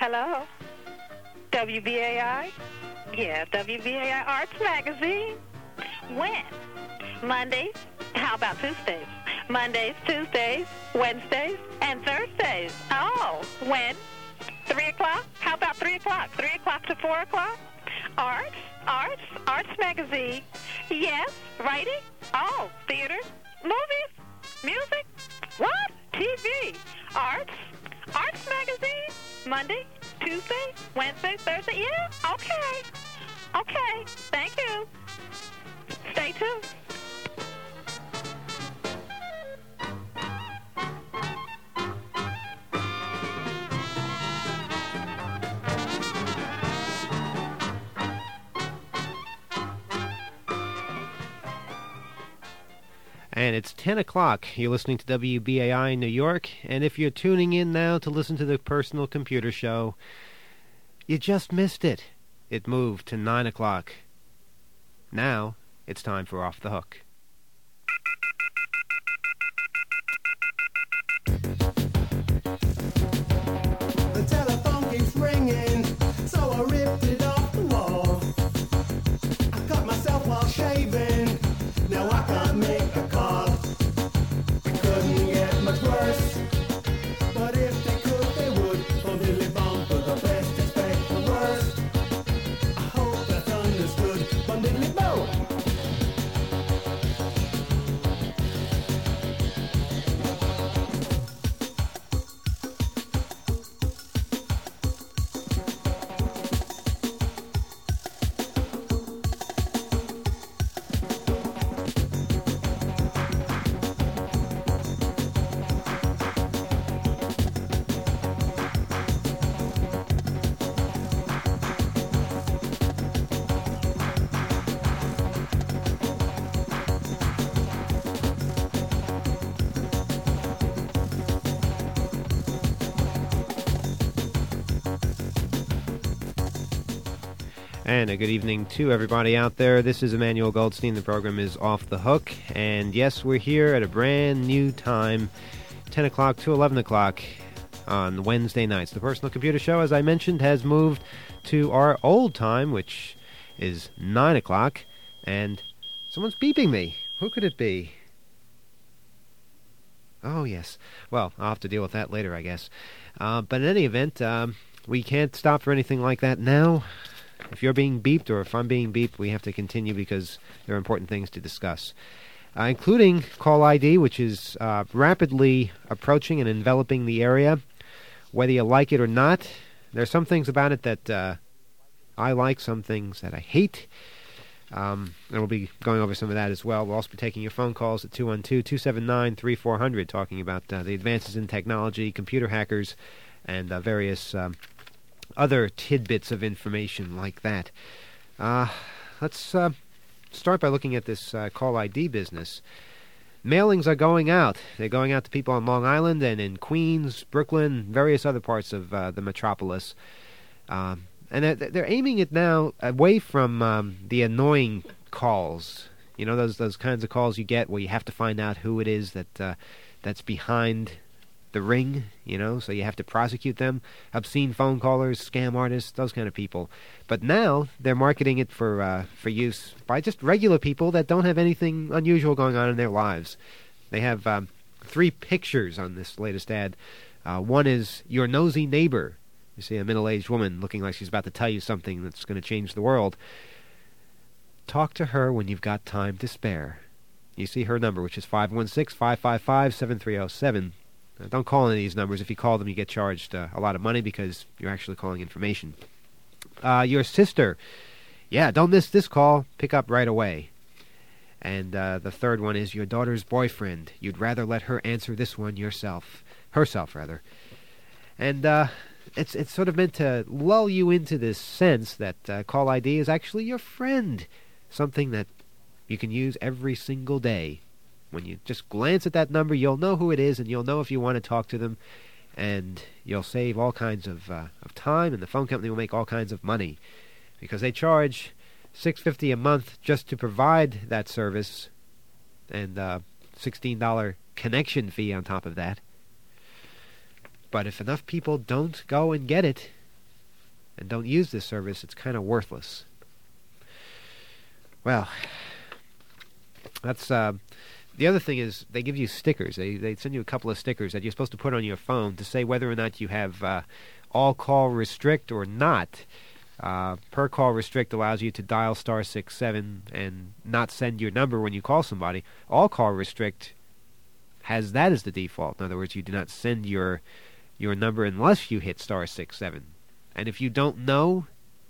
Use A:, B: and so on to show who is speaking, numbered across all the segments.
A: Hello? WBAI? Yeah, WBAI Arts Magazine. When? Mondays? How about Tuesdays? Mondays, Tuesdays, Wednesdays, and Thursdays. Oh, when? 3 o'clock? How about 3 o'clock? 3 o'clock to 4 o'clock? Arts Magazine. Yes, writing? Oh, theater, movies, music, what? TV, Arts Magazine, Monday, Tuesday, Wednesday, Thursday, yeah, okay, thank you. Stay tuned.
B: And it's 10 o'clock. You're listening to WBAI New York. And if you're tuning in now to listen to the Personal Computer Show, you just missed it. It moved to 9 o'clock. Now, it's time for Off the Hook.
C: The telephone keeps ringing, so I ripped it off the wall. I cut myself while shaving, now I can't make a call. It couldn't get much worse, but if they could, they would. Bum diddly bum, for the best expect the worst. I hope that's understood. Bum diddly bo.
B: And a good evening to everybody out there. This is Emmanuel Goldstein. The program is Off the Hook. And yes, we're here at a brand new time, 10 o'clock to 11 o'clock on Wednesday nights. The Personal Computer Show, as I mentioned, has moved to our old time, which is 9 o'clock. And someone's beeping me. Who could it be? Oh, yes. Well, I'll have to deal with that later, I guess. But in any event, we can't stop for anything like that now. If you're being beeped or if I'm being beeped, we have to continue because there are important things to discuss, including Call ID, which is rapidly approaching and enveloping the area. Whether you like it or not, there are some things about it that I like, some things that I hate. And we'll be going over some of that as well. We'll also be taking your phone calls at 212-279-3400, talking about the advances in technology, computer hackers, and various other tidbits of information like that. Let's start by looking at this Call ID business. Mailings are going out. They're going out to people on Long Island and in Queens, Brooklyn, various other parts of the metropolis. And they're aiming it now away from the annoying calls. You know, those kinds of calls you get where you have to find out who it is that's behind the ring, you know, so you have to prosecute them. Obscene phone callers, scam artists, those kind of people. But now they're marketing it for use by just regular people that don't have anything unusual going on in their lives. They have 3 pictures on this latest ad. One is your nosy neighbor. You see a middle-aged woman looking like she's about to tell you something that's going to change the world. Talk to her when you've got time to spare. You see her number, which is 516-555-7307. Don't call any of these numbers. If you call them, you get charged a lot of money because you're actually calling information. Your sister. Yeah, don't miss this call. Pick up right away. And the third one is your daughter's boyfriend. You'd rather let her answer this one herself, rather. And it's sort of meant to lull you into this sense that Call ID is actually your friend, something that you can use every single day. When you just glance at that number, you'll know who it is, and you'll know if you want to talk to them, and you'll save all kinds of time, and the phone company will make all kinds of money because they charge $6.50 a month just to provide that service, and $16 connection fee on top of that. But if enough people don't go and get it, and don't use this service, it's kind of worthless. Well, that's the other thing is they give you stickers. They send you a couple of stickers that you're supposed to put on your phone to say whether or not you have all call restrict or not. Per call restrict allows you to dial *67 and not send your number when you call somebody. All call restrict has that as the default. In other words, you do not send your number unless you hit *67. And if you don't know,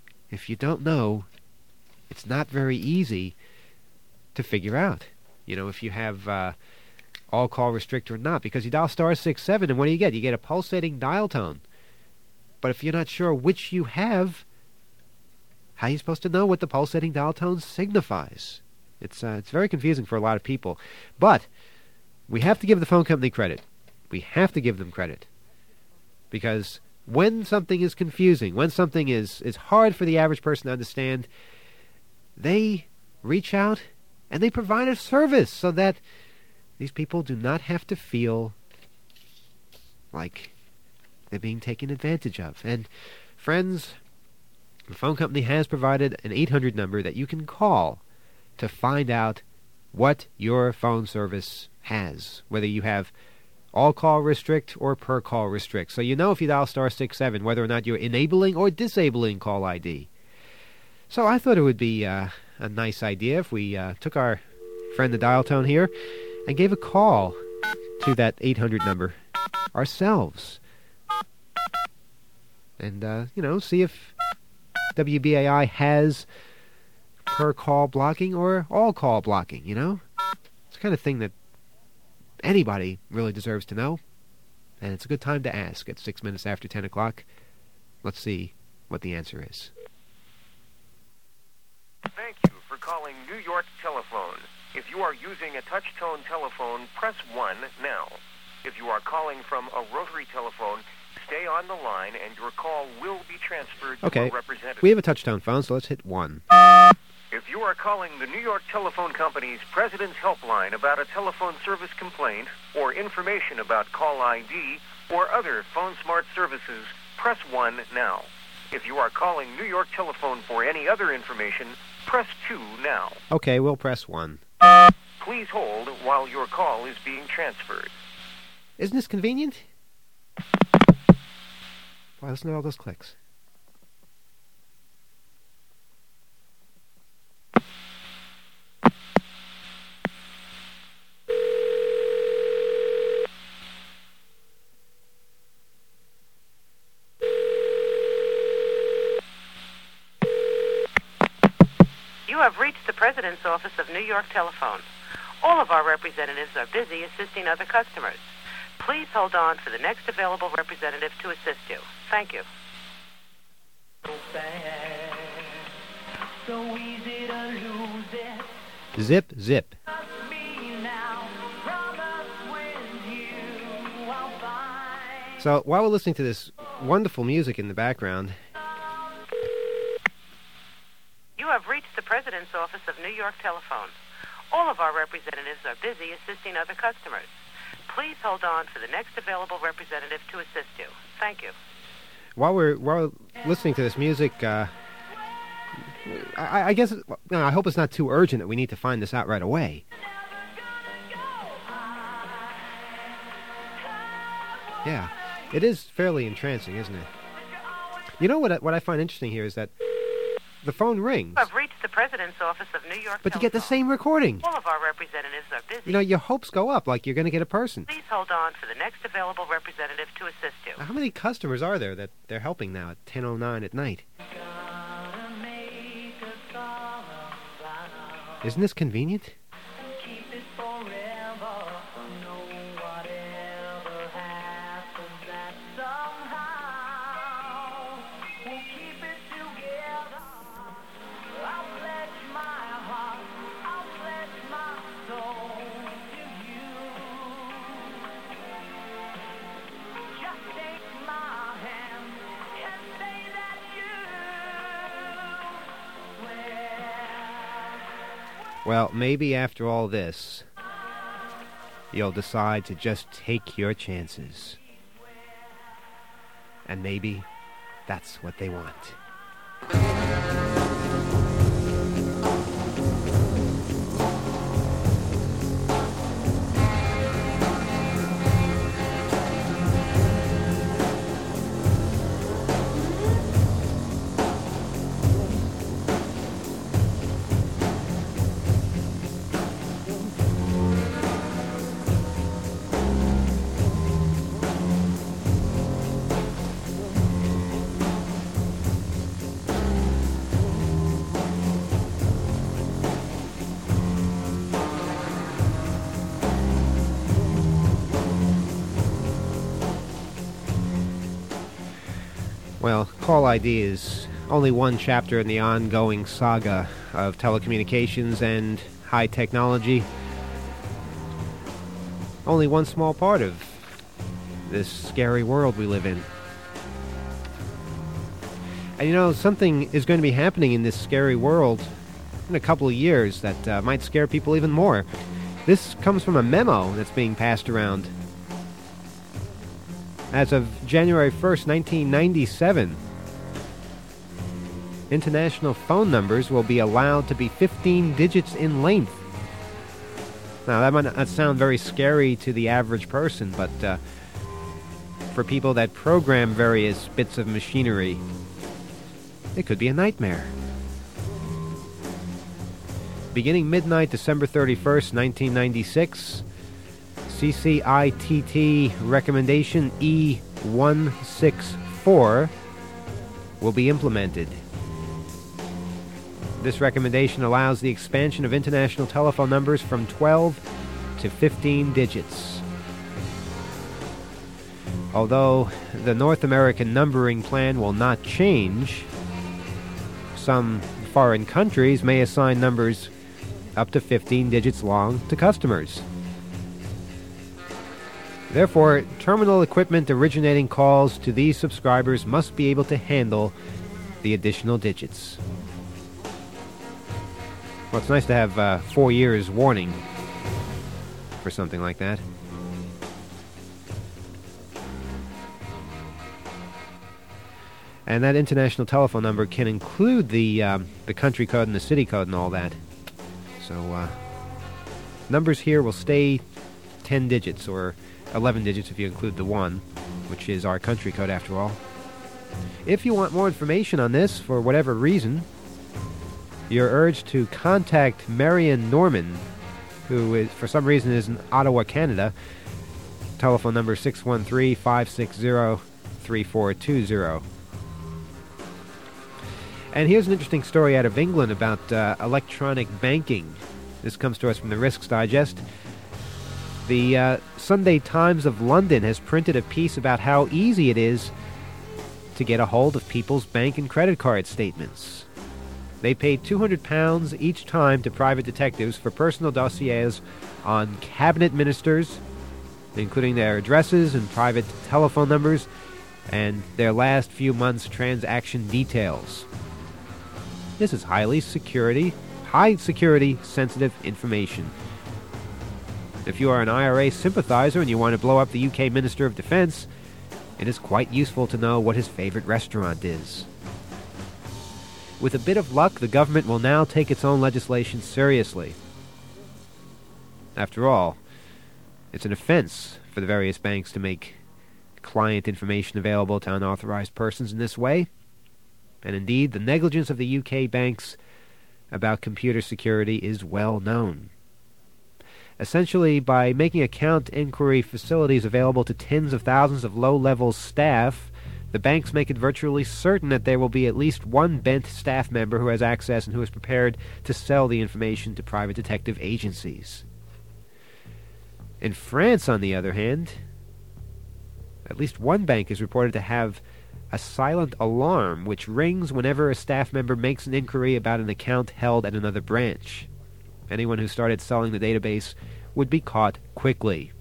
B: it's not very easy to figure out. You know, if you have all call restrict or not, because you dial *67 and what do? You get a pulsating dial tone. But if you're not sure which you have, how are you supposed to know what the pulsating dial tone signifies? It's very confusing for a lot of people. But we have to give the phone company credit. We have to give them credit. Because when something is confusing, when something is hard for the average person to understand, they reach out and they provide a service so that these people do not have to feel like they're being taken advantage of. And friends, the phone company has provided an 800 number that you can call to find out what your phone service has, whether you have all call restrict or per call restrict. So you know if you dial *67 whether or not you're enabling or disabling call ID. So I thought it would be a nice idea if we took our friend the dial tone here and gave a call to that 800 number ourselves. And, see if WBAI has per call blocking or all call blocking, It's the kind of thing that anybody really deserves to know. And it's a good time to ask at 6 minutes after 10 o'clock. Let's see what the answer is.
D: Thank you for calling New York Telephone. If you are using a touch-tone telephone, press 1 now. If you are calling from a rotary telephone, stay on the line and your call will be transferred to a representative.
B: We have a touch-tone phone, so let's hit 1.
D: If you are calling the New York Telephone Company's President's Helpline about a telephone service complaint or information about call ID or other phone smart services, press 1 now. If you are calling New York Telephone for any other information, press 2 now.
B: Okay, we'll press 1.
D: Please hold while your call is being transferred.
B: Isn't this convenient? Wow, listen to all those clicks.
E: You have reached the President's Office of New York Telephone. All of our representatives are busy assisting other customers. Please hold on for the next available representative to assist you. Thank you.
C: So easy to lose it.
B: Zip, zip. So while we're listening to this wonderful music in the background,
E: you have reached the President's Office of New York Telephone. All of our representatives are busy assisting other customers. Please hold on for the next available representative to assist you. Thank you.
B: While we're listening to this music, I guess I hope it's not too urgent that we need to find this out right away. Yeah, it is fairly entrancing, isn't it? You know what I find interesting here is that the phone rings.
E: You have reached the President's Office of New York
B: But
E: Telephone.
B: you get the same recording.
E: All of our representatives are busy.
B: Your hopes go up like you're going to get a person.
E: Please hold on for the next available representative to assist you.
B: How many customers are there that they're helping now at 10:09 at night? Isn't this convenient? Well, maybe after all this, you'll decide to just take your chances. And maybe That's what they want. Well, Call ID is only one chapter in the ongoing saga of telecommunications and high technology. Only one small part of this scary world we live in. And you know, something is going to be happening in this scary world in a couple of years that might scare people even more. This comes from a memo that's being passed around. As of January 1st, 1997, international phone numbers will be allowed to be 15 digits in length. Now, that might not sound very scary to the average person, but for people that program various bits of machinery, it could be a nightmare. Beginning midnight, December 31st, 1996, CCITT recommendation E164 will be implemented. This recommendation allows the expansion of international telephone numbers from 12 to 15 digits. Although the North American numbering plan will not change, some foreign countries may assign numbers up to 15 digits long to customers. Therefore, terminal equipment originating calls to these subscribers must be able to handle the additional digits. Well, it's nice to have 4 years warning for something like that. And that international telephone number can include the country code and the city code and all that. So numbers here will stay 10 digits, or 11 digits if you include the 1, which is our country code after all. If you want more information on this, for whatever reason, you're urged to contact Marion Norman, who is, for some reason, is in Ottawa, Canada. Telephone number 613-560-3420. And here's an interesting story out of England about electronic banking. This comes to us from the Risks Digest. The Sunday Times of London has printed a piece about how easy it is to get a hold of people's bank and credit card statements. They paid £200 each time to private detectives for personal dossiers on cabinet ministers, including their addresses and private telephone numbers, and their last few months' transaction details. This is high security, sensitive information. If you are an IRA sympathizer and you want to blow up the UK Minister of Defense, it is quite useful to know what his favorite restaurant is. With a bit of luck, the government will now take its own legislation seriously. After all, it's an offense for the various banks to make client information available to unauthorized persons in this way. And indeed, the negligence of the UK banks about computer security is well known. Essentially, by making account inquiry facilities available to tens of thousands of low-level staff, the banks make it virtually certain that there will be at least one bent staff member who has access and who is prepared to sell the information to private detective agencies. In France, on the other hand, at least one bank is reported to have a silent alarm which rings whenever a staff member makes an inquiry about an account held at another branch. Anyone who started selling the database would be caught quickly.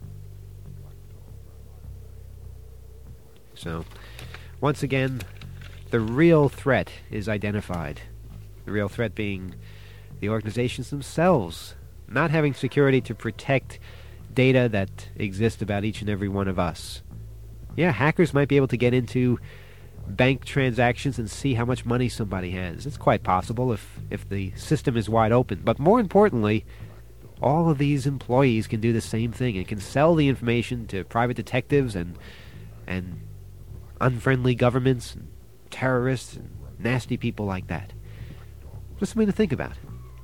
B: So, once again, the real threat is identified. The real threat being the organizations themselves not having security to protect data that exists about each and every one of us. Yeah, hackers might be able to get into bank transactions and see how much money somebody has. It's quite possible if the system is wide open. But more importantly, all of these employees can do the same thing and can sell the information to private detectives and unfriendly governments and terrorists and nasty people like that. Just something to think about.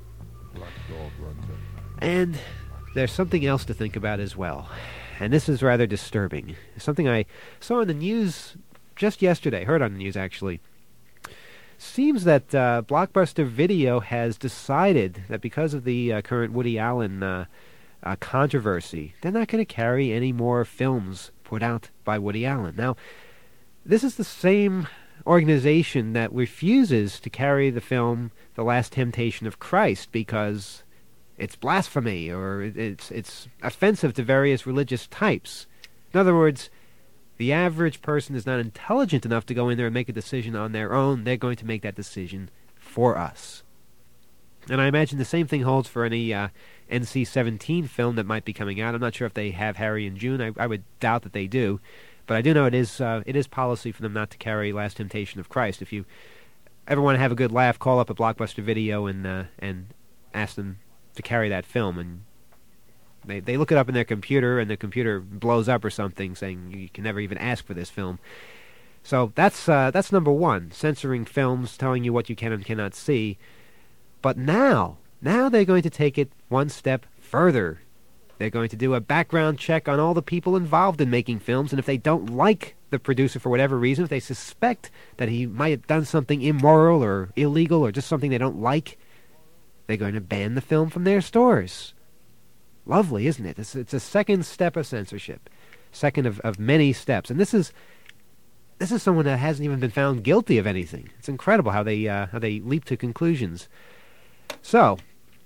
B: And there's something else to think about as well. And this is rather disturbing. Something I saw in the news just yesterday, heard on the news actually. Seems that Blockbuster Video has decided that because of the current Woody Allen controversy, they're not going to carry any more films put out by Woody Allen. Now, this is the same organization that refuses to carry the film The Last Temptation of Christ because it's blasphemy or it's offensive to various religious types. In other words, the average person is not intelligent enough to go in there and make a decision on their own. They're going to make that decision for us. And I imagine the same thing holds for any NC-17 film that might be coming out. I'm not sure if they have Harry and June. I would doubt that they do. But I do know it is policy for them not to carry Last Temptation of Christ. If you ever want to have a good laugh, call up a Blockbuster Video and ask them to carry that film. And they look it up in their computer, and the computer blows up or something, saying you can never even ask for this film. So that's number one, censoring films, telling you what you can and cannot see. But now they're going to take it one step further. They're going to do a background check on all the people involved in making films, and if they don't like the producer for whatever reason, if they suspect that he might have done something immoral or illegal or just something they don't like, they're going to ban the film from their stores. Lovely, isn't it? It's a second step of censorship, second of many steps. And this is someone that hasn't even been found guilty of anything. It's incredible how they leap to conclusions. So,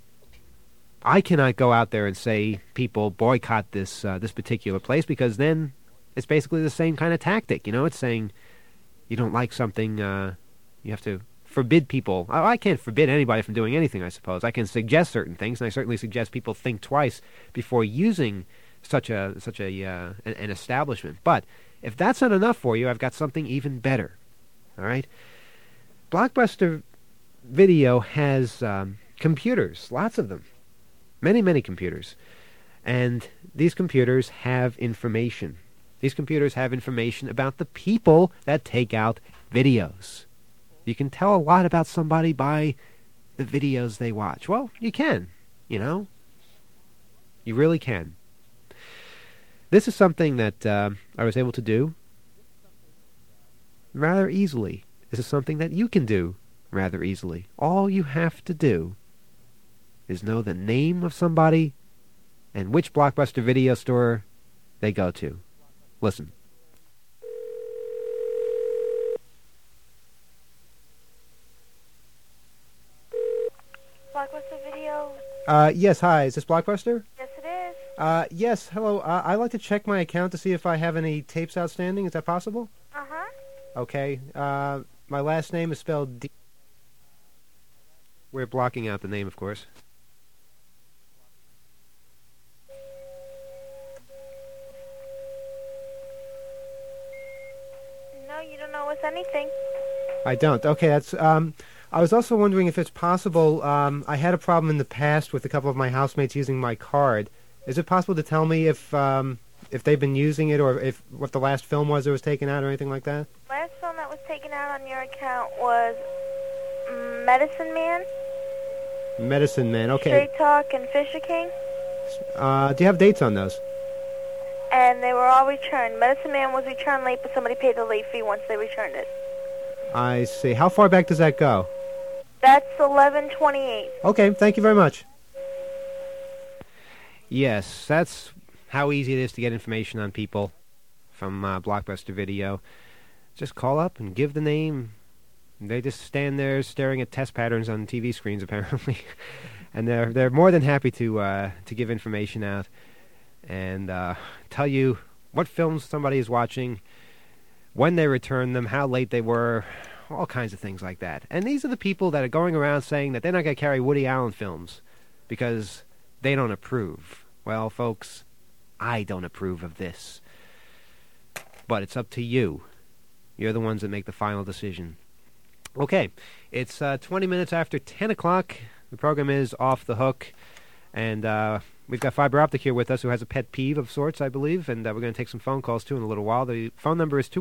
B: I cannot go out there and say people boycott this particular place, because then it's basically the same kind of tactic. You know, it's saying you don't like something, you have to forbid people. I can't forbid anybody from doing anything, I suppose. I can suggest certain things, and I certainly suggest people think twice before using such an establishment. But if that's not enough for you, I've got something even better. All right? Blockbuster Video has computers, lots of them. Many, many computers. And these computers have information. These computers have information about the people that take out videos. You can tell a lot about somebody by the videos they watch. Well, you can, you know. You really can. This is something that I was able to do rather easily. This is something that you can do rather easily. All you have to do is know the name of somebody and which Blockbuster Video store they go to. Listen.
F: Blockbuster Video?
B: Yes, hi. Is this Blockbuster?
F: Yes, it is.
B: Yes, hello. I'd like to check my account to see if I have any tapes outstanding. Is that possible?
F: Uh-huh.
B: Okay. My last name is spelled D. We're blocking out the name, of course.
F: No, you don't know us anything.
B: I don't. Okay, that's... I was also wondering if it's possible... I had a problem in the past with a couple of my housemates using my card. Is it possible to tell me if they've been using it, or if what the last film was that was taken out or anything like that?
F: Last film that was taken out on your account was Medicine Man,
B: Medicine Man, okay.
F: Straight Talk, and Fisher King.
B: Do you have dates on those?
F: And they were all returned. Medicine Man was returned late, but somebody paid the late fee once they returned it.
B: I see. How far back does that go?
F: That's 11/28.
B: Okay, thank you very much. Yes, that's how easy it is to get information on people from Blockbuster Video. Just call up and give the name. They just stand there staring at test patterns on TV screens, apparently, and they're more than happy to give information out and tell you what films somebody is watching, when they return them, how late they were, all kinds of things like that. And these are the people that are going around saying that they're not going to carry Woody Allen films because they don't approve. Well, folks, I don't approve of this. But it's up to you. You're the ones that make the final decision. Okay, it's 20 minutes after 10 o'clock. The program is Off the Hook, and we've got Fiber Optic here with us, who has a pet peeve of sorts, I believe, and we're going to take some phone calls, too, in a little while. The phone number is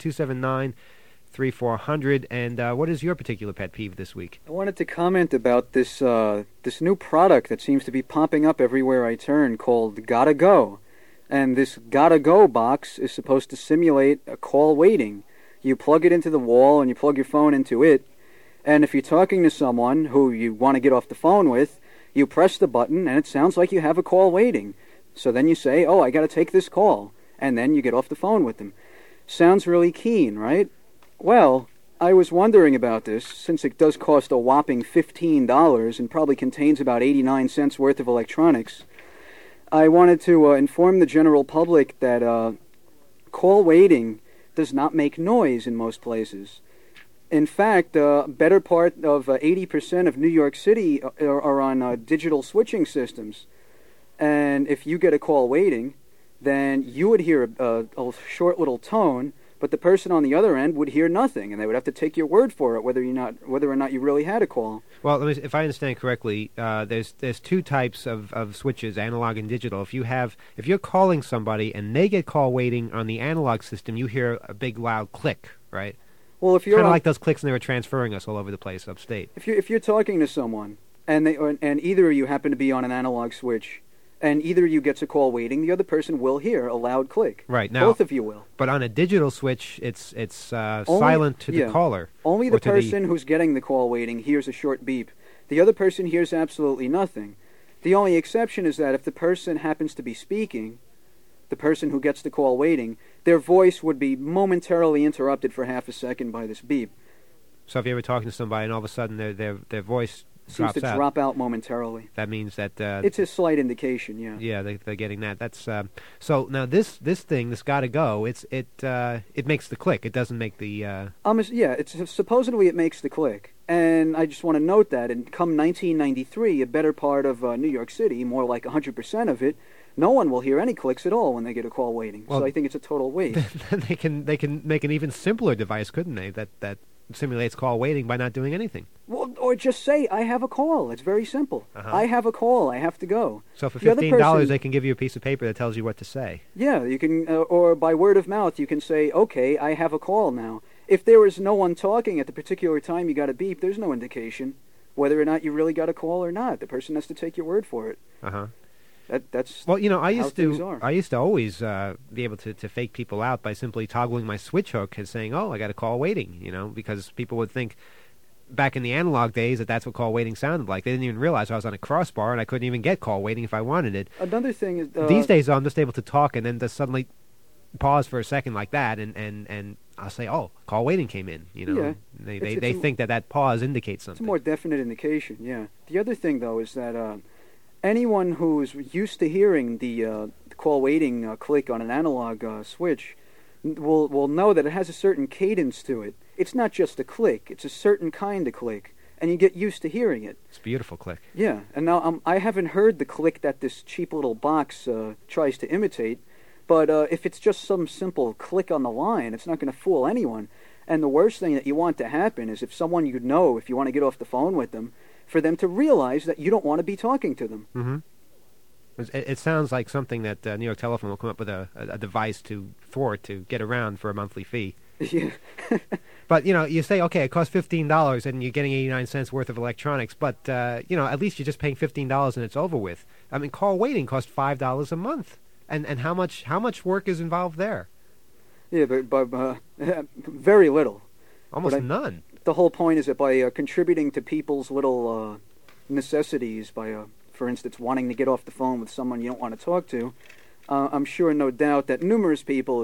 B: 212-279-3400, and what is your particular pet peeve this week?
G: I wanted to comment about this this new product that seems to be popping up everywhere I turn called Gotta Go. And this Gotta Go box is supposed to simulate a call waiting. You plug it into the wall and you plug your phone into it, and if you're talking to someone who you want to get off the phone with, you press the button and it sounds like you have a call waiting. So then you say, oh, I got to take this call, and then you get off the phone with them. Sounds really keen, right? Well, I was wondering about this, since it does cost a whopping $15 and probably contains about 89 cents worth of electronics. I wanted to inform the general public that call waiting does not make noise in most places. In fact, better part of 80% of New York City are on digital switching systems. And if you get a call waiting, then you would hear a short little tone, but the person on the other end would hear nothing, and they would have to take your word for it whether or not you really had a call.
B: Well, if I understand correctly, there's two types of switches, analog and digital. If you're calling somebody and they get call waiting on the analog system, you hear a big loud click, right?
G: Well, if you're
B: kind of like those clicks when they were transferring us all over the place upstate.
G: If you're talking to someone and either of you happen to be on an analog switch, and either of you gets a call waiting, the other person will hear a loud click.
B: Right, now,
G: both of you will.
B: But on a digital switch, it's silent to the caller.
G: Only the person who's getting the call waiting hears a short beep. The other person hears absolutely nothing. The only exception is that if the person happens to be speaking, the person who gets the call waiting, their voice would be momentarily interrupted for half a second by this beep.
B: So if you're ever talking to somebody and all of a sudden their voice
G: seems to drop out momentarily.
B: That means that
G: it's a slight indication, yeah.
B: Yeah, they're getting that. That's so now this thing, this Gotta Go. It makes the click. It doesn't make the. Yeah,
G: it's supposedly it makes the click, and I just want to note that. And come 1993, a better part of New York City, more like 100% of it, no one will hear any clicks at all when they get a call waiting. Well, so I think it's a total waste.
B: they can make an even simpler device, couldn't they? That simulates call waiting by not doing anything.
G: Well, or just say, I have a call. It's very simple. I have a call. I have to go.
B: So for $15, they can give you a piece of paper that tells you what to say.
G: Yeah, you can, or by word of mouth, you can say, okay, I have a call now. If there is no one talking at the particular time you got a beep, there's no indication whether or not you really got a call or not. The person has to take your word for it. That's
B: well, I used
G: to
B: always be able to fake people out by simply toggling my switch hook and saying, "Oh, I got a call waiting," because people would think back in the analog days that's what call waiting sounded like. They didn't even realize I was on a crossbar and I couldn't even get call waiting if I wanted it.
G: Another thing is
B: these days I'm just able to talk and then just suddenly pause for a second like that, and I'll say, "Oh, call waiting came in."
G: Yeah,
B: they think that pause indicates something.
G: It's a more definite indication. Yeah. The other thing though is that. Anyone who's used to hearing the call waiting click on an analog switch will know that it has a certain cadence to it. It's not just a click; it's a certain kind of click, and you get used to hearing it.
B: It's a beautiful click.
G: Yeah, and now I haven't heard the click that this cheap little box tries to imitate, but if it's just some simple click on the line, it's not going to fool anyone. And the worst thing that you want to happen is if someone you know, if you want to get off the phone with them, for them to realize that you don't want to be talking to them.
B: Mm-hmm. It sounds like something that New York Telephone will come up with a device to get around for a monthly fee.
G: Yeah.
B: But, you say, okay, it costs $15 and you're getting 89 cents worth of electronics, but, at least you're just paying $15 and it's over with. I mean, call waiting costs $5 a month. And how much work is involved there?
G: Yeah, but very little.
B: Almost none.
G: The whole point is that by contributing to people's little necessities, by, for instance, wanting to get off the phone with someone you don't want to talk to, I'm sure, no doubt, that numerous people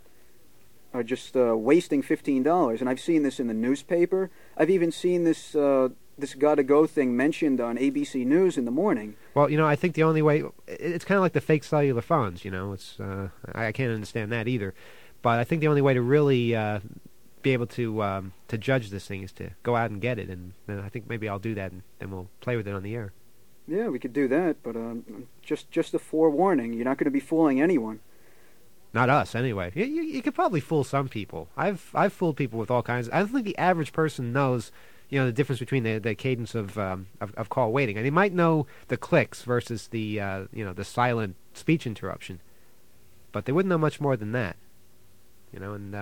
G: are just wasting $15. And I've seen this in the newspaper. I've even seen this Gotta Go thing mentioned on ABC News in the morning.
B: Well, I think the only way, it's kind of like the fake cellular phones, it's I can't understand that either. But I think the only way to really be able to judge this thing is to go out and get it, and I think maybe I'll do that, and then we'll play with it on the air.
G: Yeah, we could do that, but just a forewarning, you're not going to be fooling anyone.
B: Not us, anyway. You could probably fool some people. I've fooled people with all kinds. I don't think the average person knows, the difference between the cadence of call waiting. And they might know the clicks versus the the silent speech interruption, but they wouldn't know much more than that. And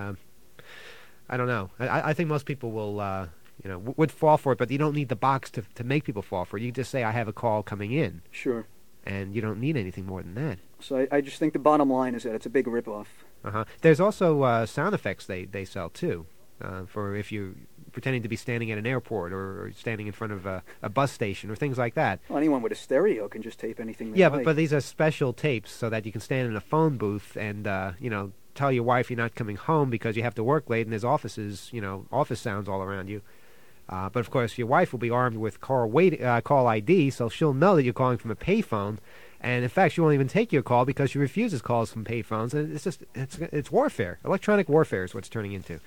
B: I don't know. I think most people will would fall for it, but you don't need the box to make people fall for it. You just say, I have a call coming in.
G: Sure.
B: And you don't need anything more than that.
G: So I just think the bottom line is that it's a big ripoff.
B: There's also sound effects they sell, too, for if you're pretending to be standing at an airport or standing in front of a bus station or things like that.
G: Well, anyone with a stereo can just tape anything they
B: Yeah,
G: like.
B: but these are special tapes so that you can stand in a phone booth and, tell your wife you're not coming home because you have to work late and there's office sounds all around you. But, of course, your wife will be armed with call ID, so she'll know that you're calling from a payphone. And, in fact, she won't even take your call because she refuses calls from payphones. And it's warfare. Electronic warfare is what it's turning into.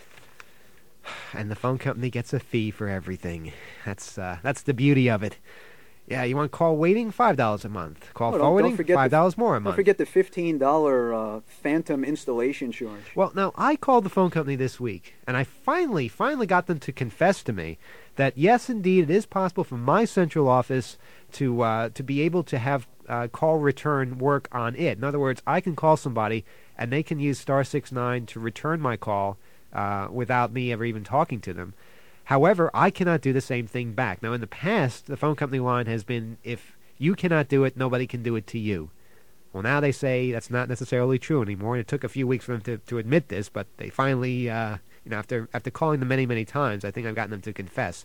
B: And the phone company gets a fee for everything. That's the beauty of it. Yeah, you want call waiting? $5 a month. Call forwarding? $5 more a month.
G: Don't forget the $15 phantom installation charge.
B: Well, now, I called the phone company this week, and I finally got them to confess to me that, yes, indeed, it is possible for my central office to be able to have call return work on it. In other words, I can call somebody, and they can use *69 to return my call without me ever even talking to them. However, I cannot do the same thing back. Now, in the past, the phone company line has been, if you cannot do it, nobody can do it to you. Well, now they say that's not necessarily true anymore. It took a few weeks for them to admit this, but they finally, after calling them many, many times, I think I've gotten them to confess.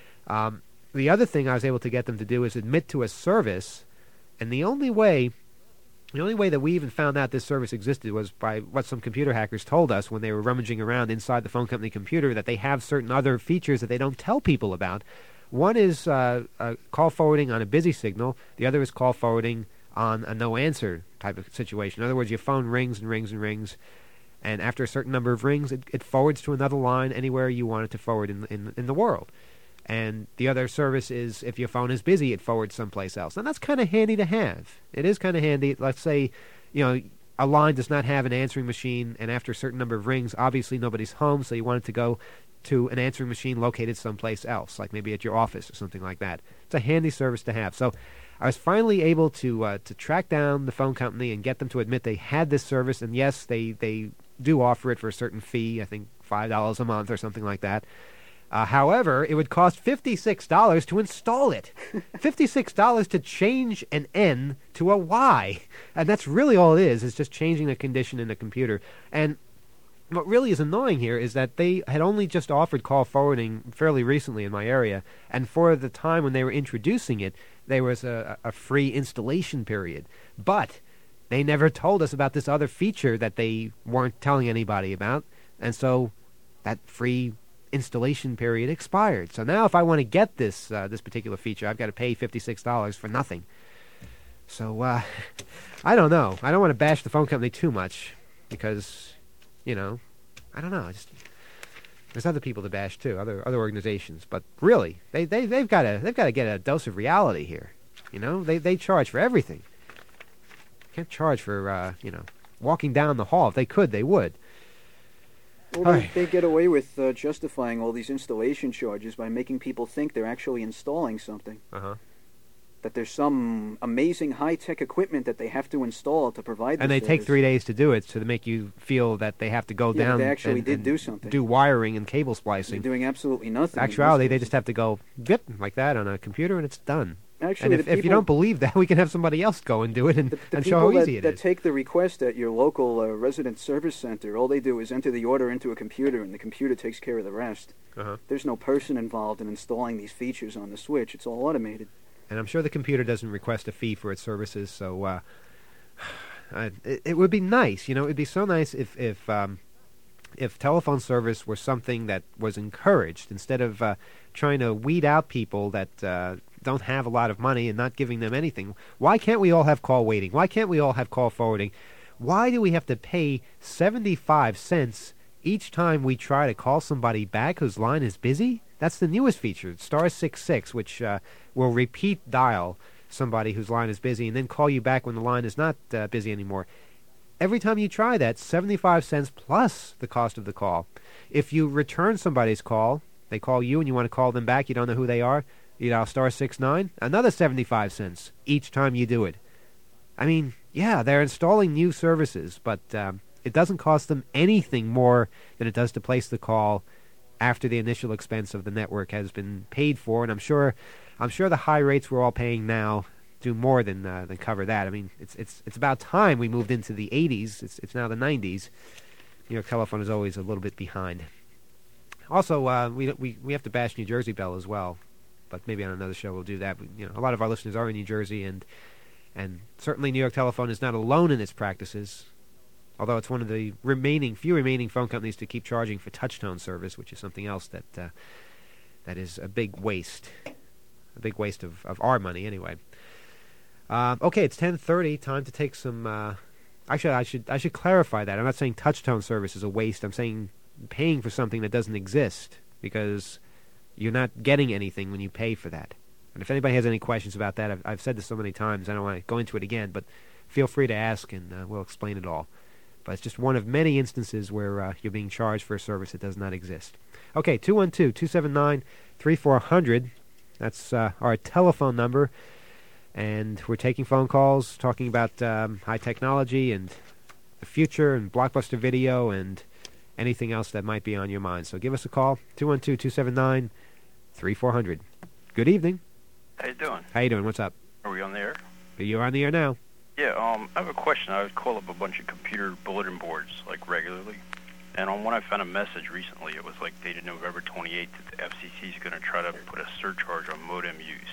B: The other thing I was able to get them to do is admit to a service, and the only way that we even found out this service existed was by what some computer hackers told us when they were rummaging around inside the phone company computer, that they have certain other features that they don't tell people about. One is call forwarding on a busy signal. The other is call forwarding on a no-answer type of situation. In other words, your phone rings and rings and rings, and after a certain number of rings, it forwards to another line anywhere you want it to forward in the world. And the other service is, if your phone is busy, it forwards someplace else. And that's kind of handy to have. It is kind of handy. Let's say, a line does not have an answering machine, and after a certain number of rings, obviously nobody's home, so you want it to go to an answering machine located someplace else, like maybe at your office or something like that. It's a handy service to have. So I was finally able to track down the phone company and get them to admit they had this service, and yes, they do offer it for a certain fee, I think $5 a month or something like that. However, it would cost $56 to install it. $56 to change an N to a Y. And that's really all it is just changing a condition in the computer. And what really is annoying here is that they had only just offered call forwarding fairly recently in my area. And for the time when they were introducing it, there was a free installation period. But they never told us about this other feature that they weren't telling anybody about. And so that free installation period expired. So now if I want to get this particular feature, I've got to pay $56 for nothing. So I don't know. I don't want to bash the phone company too much because, I don't know. There's other people to bash too, other organizations. But really, they've got to get a dose of reality here. They charge for everything. Can't charge for walking down the hall. If they could, they would.
G: Well, they get away with justifying all these installation charges by making people think they're actually installing something. That there's some amazing high-tech equipment that they have to install to provide this
B: And they
G: service.
B: take 3 days to do it, so to make you feel that they have to go down
G: they actually
B: and
G: do something.
B: Do wiring and cable
G: They're
B: splicing.
G: doing absolutely nothing.
B: Actuality, they just have to go zip like that on a computer, and it's done.
G: Actually,
B: and if you don't believe that, we can have somebody else go and do it and show how easy it
G: that
B: is.
G: take the request at your local resident service center, all they do is enter the order into a computer, and the computer takes care of the rest. There's no person involved in installing these features on the switch. It's all automated.
B: And I'm sure the computer doesn't request a fee for its services, so it would be nice. It would be so nice if telephone service were something that was encouraged instead of trying to weed out people that don't have a lot of money and not giving them anything. Why can't we all have call waiting? Why can't we all have call forwarding? Why do we have to pay 75 cents each time we try to call somebody back whose line is busy? That's the newest feature, *66, which will repeat dial somebody whose line is busy and then call you back when the line is not busy anymore. every time you try that, 75 cents plus the cost of the call. If you return somebody's call, they call you and you want to call them back, you don't know who they are, you dial *69, another 75 cents each time you do it. I mean, yeah, they're installing new services, but it doesn't cost them anything more than it does to place the call after the initial expense of the network has been paid for. And I'm sure the high rates we're all paying now do more than cover that. I mean, it's about time we moved into the 80s. It's now the 90s. New York Telephone is always a little bit behind. Also, we have to bash New Jersey Bell as well, but maybe on another show we'll do that. A lot of our listeners are in New Jersey, and certainly New York Telephone is not alone in its practices, although it's one of the few remaining phone companies to keep charging for touch-tone service, which is something else that is a big waste of our money anyway. Okay, it's 10:30. Time to take some. Actually, I should clarify that. I'm not saying touch-tone service is a waste. I'm saying paying for something that doesn't exist, because you're not getting anything when you pay for that. And if anybody has any questions about that, I've said this so many times, I don't want to go into it again, but feel free to ask, and we'll explain it all. But it's just one of many instances where you're being charged for a service that does not exist. Okay, 212-279-3400. That's our telephone number. And we're taking phone calls, talking about high technology and the future and Blockbuster Video and anything else that might be on your mind. So give us a call, 212-279-3400. Good evening.
H: How you doing?
B: How you doing? What's up?
H: Are we on the air?
B: You're on the air now.
H: Yeah, I have a question. I would call up a bunch of computer bulletin boards, like, regularly. And on one I found a message recently. It was, like, dated November 28th that the FCC is going to try to put a surcharge on modem use.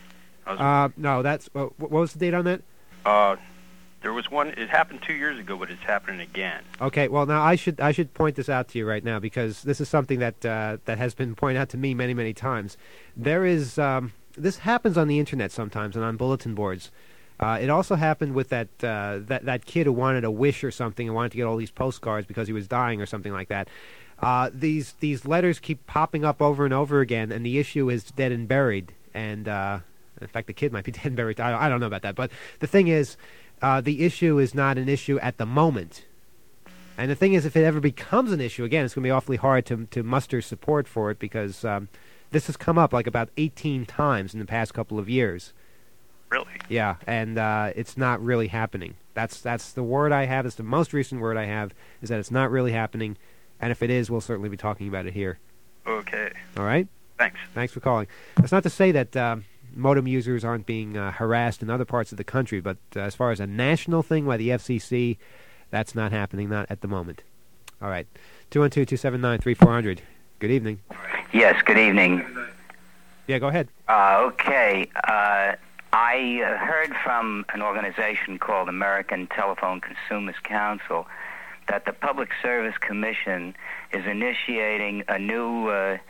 B: No, that's... what was the date on that?
H: There was one... It happened 2 years ago, but it's happening again.
B: Okay, well, now I should point this out to you right now, because this is something that has been pointed out to me many, many times. There is... this happens on the Internet sometimes and on bulletin boards. It also happened with that kid who wanted a wish or something and wanted to get all these postcards because he was dying or something like that. These letters keep popping up over and over again, and the issue is dead and buried. And in fact, the kid might be dead and buried. I don't know about that. But the thing is, the issue is not an issue at the moment. And the thing is, if it ever becomes an issue, again, it's going to be awfully hard to muster support for it, because this has come up like about 18 times in the past couple of years.
H: Really?
B: Yeah, and it's not really happening. That's the word I have. It's the most recent word I have, is that it's not really happening. And if it is, we'll certainly be talking about it here.
H: Okay.
B: All right?
H: Thanks.
B: Thanks for calling. That's not to say that modem users aren't being harassed in other parts of the country, but as far as a national thing by the FCC, that's not happening, not at the moment. All right. 212-279-3400. Good evening.
I: Yes, good evening.
B: Yeah, go ahead.
I: Okay. I heard from an organization called American Telephone Consumers Council that the Public Service Commission is initiating a new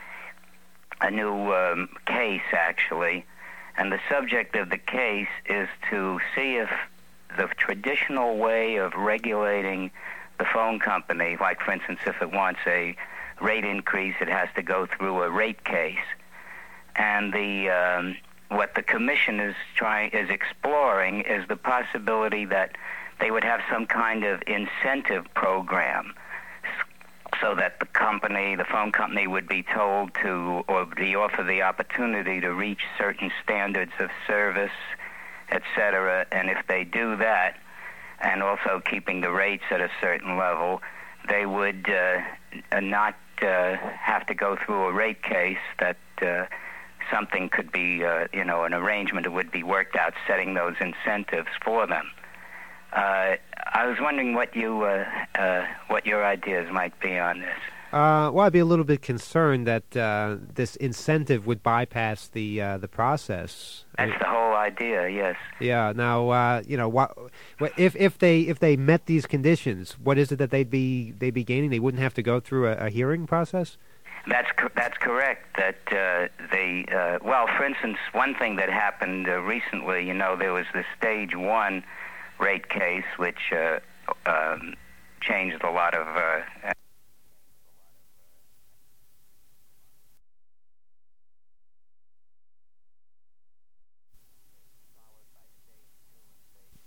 I: case, actually, and the subject of the case is to see if the traditional way of regulating the phone company, like, for instance, if it wants a rate increase, it has to go through a rate case. And what the commission is exploring is the possibility that they would have some kind of incentive program, so that the phone company would be told to, or be offered the opportunity to reach certain standards of service, etc. And if they do that, and also keeping the rates at a certain level, they would not have to go through a rate case, that something could be, an arrangement that would be worked out setting those incentives for them. I was wondering what your ideas might be on this.
B: Well, I'd be a little bit concerned that this incentive would bypass the process.
I: That's the whole idea, yes.
B: Yeah. Now, if they met these conditions, what is it that they'd be gaining? They wouldn't have to go through a hearing process.
I: That's correct. That for instance, one thing that happened recently, there was the Stage 1 rate case, which changed a lot of.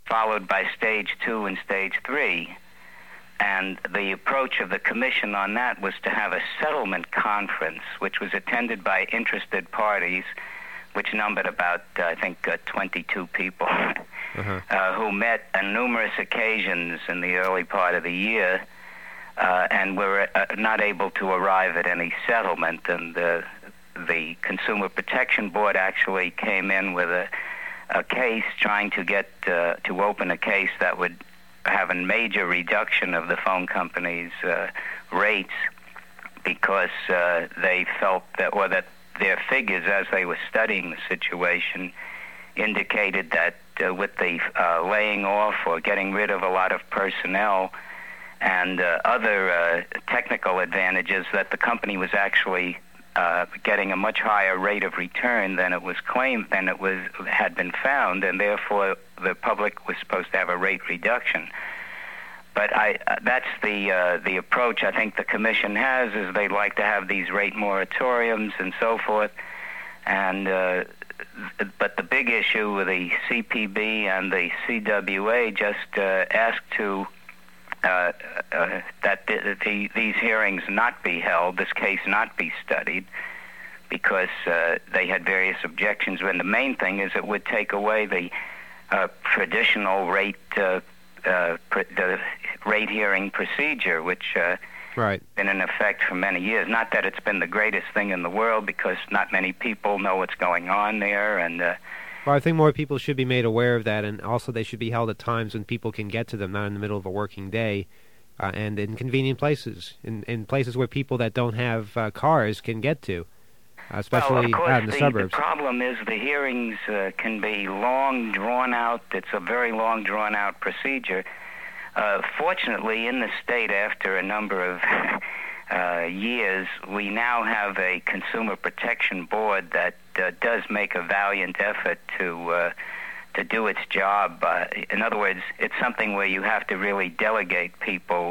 I: followed by Stage 2 and Stage 3. And the approach of the commission on that was to have a settlement conference, which was attended by interested parties, which numbered about, 22 people, who met on numerous occasions in the early part of the year, and were not able to arrive at any settlement. And the Consumer Protection Board actually came in with a case trying to get to open a case that would have a major reduction of the phone companies' rates, because they felt that their figures, as they were studying the situation, indicated that with the laying off or getting rid of a lot of personnel and other technical advantages, that the company was actually getting a much higher rate of return than it was claimed, than it had been found, and therefore the public was supposed to have a rate reduction. But that's the approach I think the commission has, is they'd like to have these rate moratoriums and so forth. And but the big issue with the CPB and the CWA just asked to that these hearings not be held, this case not be studied, because they had various objections. And the main thing is it would take away the traditional rate the rate hearing procedure, which been in effect for many years. Not that it's been the greatest thing in the world, because not many people know what's going on there. And
B: well, I think more people should be made aware of that, and also they should be held at times when people can get to them, not in the middle of a working day, and in convenient places, in places where people that don't have cars can get to, especially out in the suburbs.
I: The problem is the hearings can be long, drawn out. It's a very long, drawn-out procedure. Fortunately, in the state, after a number of years, we now have a Consumer Protection Board that does make a valiant effort to do its job. In other words, it's something where you have to really delegate people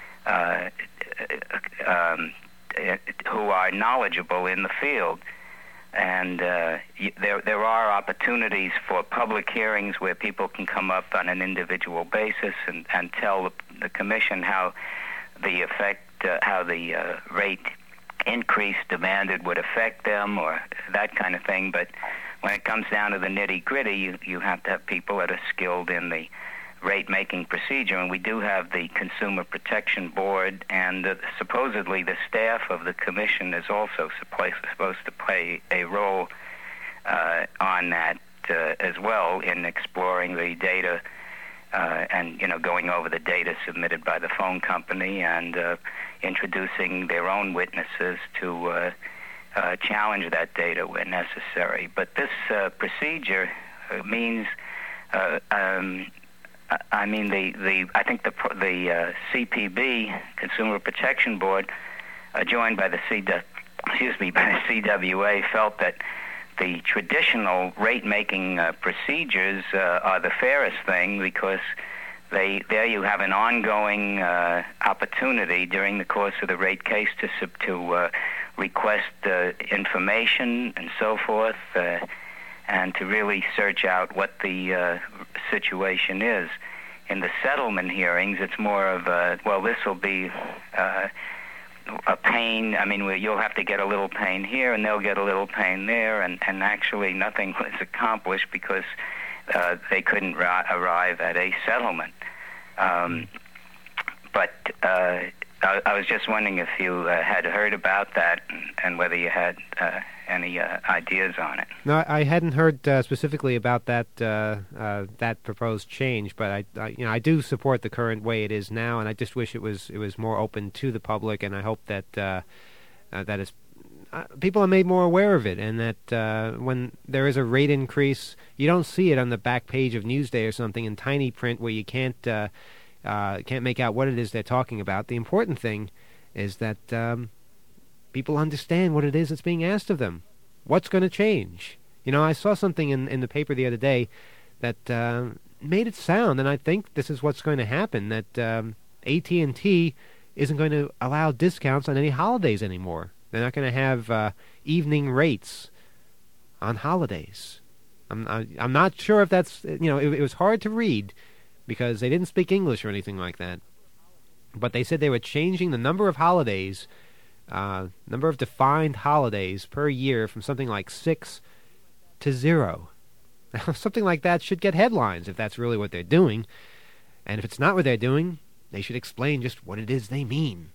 I: who are knowledgeable in the field. And there are opportunities for public hearings where people can come up on an individual basis and tell the commission how the rate increase demanded would affect them, or that kind of thing. But when it comes down to the nitty-gritty, you have to have people that are skilled in the rate-making procedure, and we do have the Consumer Protection Board, and supposedly the staff of the commission is also supposed to play a role on that as well, in exploring the data and going over the data submitted by the phone company, and introducing their own witnesses to challenge that data where necessary. But this procedure means I think the CPB, Consumer Protection Board, joined by the CWA, felt that the traditional rate-making procedures are the fairest thing, because there you have an ongoing opportunity during the course of the rate case to request information and so forth, and to really search out what the situation is. In the settlement hearings, it's more of this will be a pain. I mean, you'll have to get a little pain here, and they'll get a little pain there, and actually nothing was accomplished because they couldn't arrive at a settlement. But I was just wondering if you had heard about that, and whether you had any ideas on it.
B: No, I hadn't heard specifically about that that proposed change, but I do support the current way it is now, and I just wish it was more open to the public, and I hope that people are made more aware of it, and that when there is a rate increase, you don't see it on the back page of Newsday or something in tiny print where you can't make out what it is they're talking about. The important thing is that people understand what it is that's being asked of them. What's going to change? I saw something in the paper the other day that made it sound, and I think this is what's going to happen, that AT&T isn't going to allow discounts on any holidays anymore. They're not going to have evening rates on holidays. I'm not sure if that's, it was hard to read because they didn't speak English or anything like that. But they said they were changing the number of holidays, number of defined holidays per year from something like 6 to 0. Now, something like that should get headlines if that's really what they're doing. And if it's not what they're doing, they should explain just what it is they mean.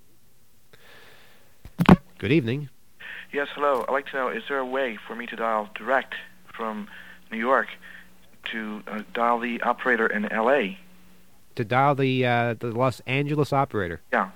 B: Good evening.
J: Yes, hello. I'd like to know, is there a way for me to dial direct from New York to dial the operator in L.A.?
B: To dial the Los Angeles operator?
J: Yeah.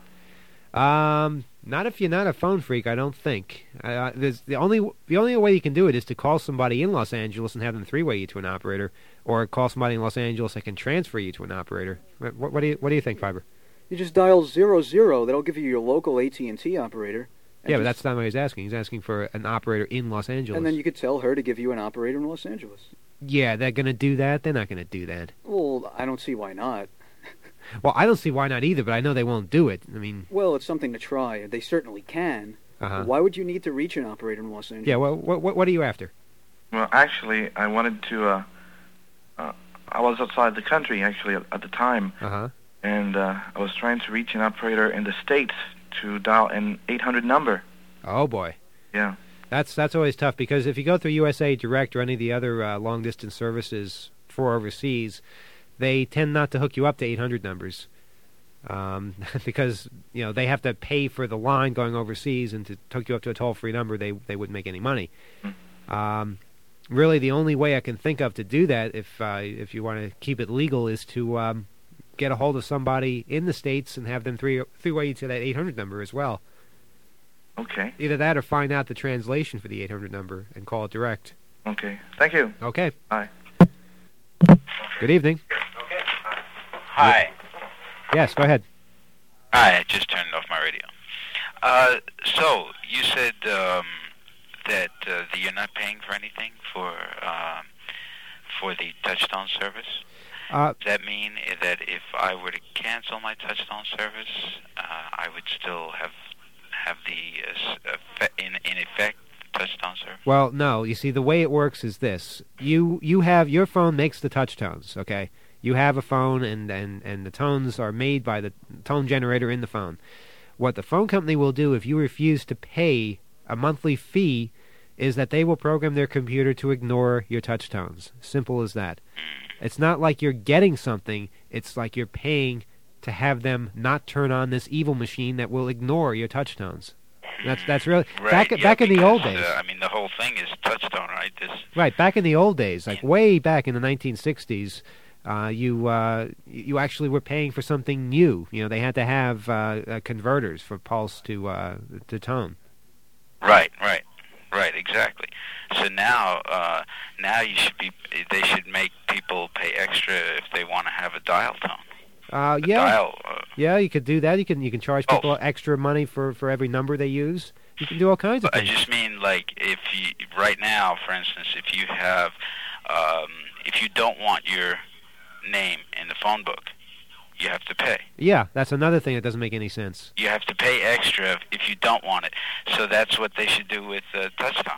B: Not if you're not a phone freak, I don't think. There's the only way you can do it is to call somebody in Los Angeles and have them three-way you to an operator, or call somebody in Los Angeles that can transfer you to an operator. What do you think, Fiber?
G: You just dial 00. That'll give you your local AT&T operator.
B: Yeah, but that's not what he's asking. He's asking for an operator in Los Angeles.
G: And then you could tell her to give you an operator in Los Angeles.
B: Yeah, they're going to do that? They're not going to do that.
G: Well, I don't see why not.
B: Well, I don't see why not either, but I know they won't do it. I mean...
G: Well, it's something to try. They certainly can. Why would you need to reach an operator in Los Angeles?
B: Yeah, well, what are you after?
J: Well, actually, I wanted to... I was outside the country, actually, at the time. And I was trying to reach an operator in the States to dial an 800 number.
B: Oh, boy.
J: Yeah.
B: That's always tough, because if you go through USA Direct or any of the other long-distance services for overseas, they tend not to hook you up to 800 numbers because, they have to pay for the line going overseas, and to hook you up to a toll-free number, they wouldn't make any money. Really, the only way I can think of to do that, if you want to keep it legal, is to get a hold of somebody in the States and have them three-way you to that 800 number as well.
J: Okay.
B: Either that or find out the translation for the 800 number and call it direct.
J: Okay. Thank you.
B: Okay.
J: Bye.
B: Good evening.
K: Okay. Hi.
B: Yes, go ahead.
K: Hi, I just turned off my radio. So, you said that you're not paying for anything for the Touchstone service? Does that mean that if I were to cancel my Touchstone service, I would still have the, in effect, Touchstone service?
B: Well, no. You see, the way it works is this. You have, your phone makes the touch tones, okay? You have a phone, and the tones are made by the tone generator in the phone. What the phone company will do if you refuse to pay a monthly fee is that they will program their computer to ignore your touch tones. Simple as that. It's not like you're getting something. It's like you're paying to have them not turn on this evil machine that will ignore your touch tones. That's really
K: right,
B: back in the old days.
K: I mean, the whole thing is Touchstone, right?
B: Right, back in the old days, like way back in the 1960s, you actually were paying for something new. They had to have converters for pulse to tone.
K: Right, exactly. So now they should make people pay extra if they want to have a dial tone.
B: Yeah, you could do that. You can charge people extra money for every number they use. You can do all kinds of things.
K: I just mean, like, if you right now, for instance, if you have, if you don't want your name in the phone book, you have to pay.
B: Yeah, that's another thing that doesn't make any sense.
K: You have to pay extra if you don't want it. So that's what they should do with Touchstone.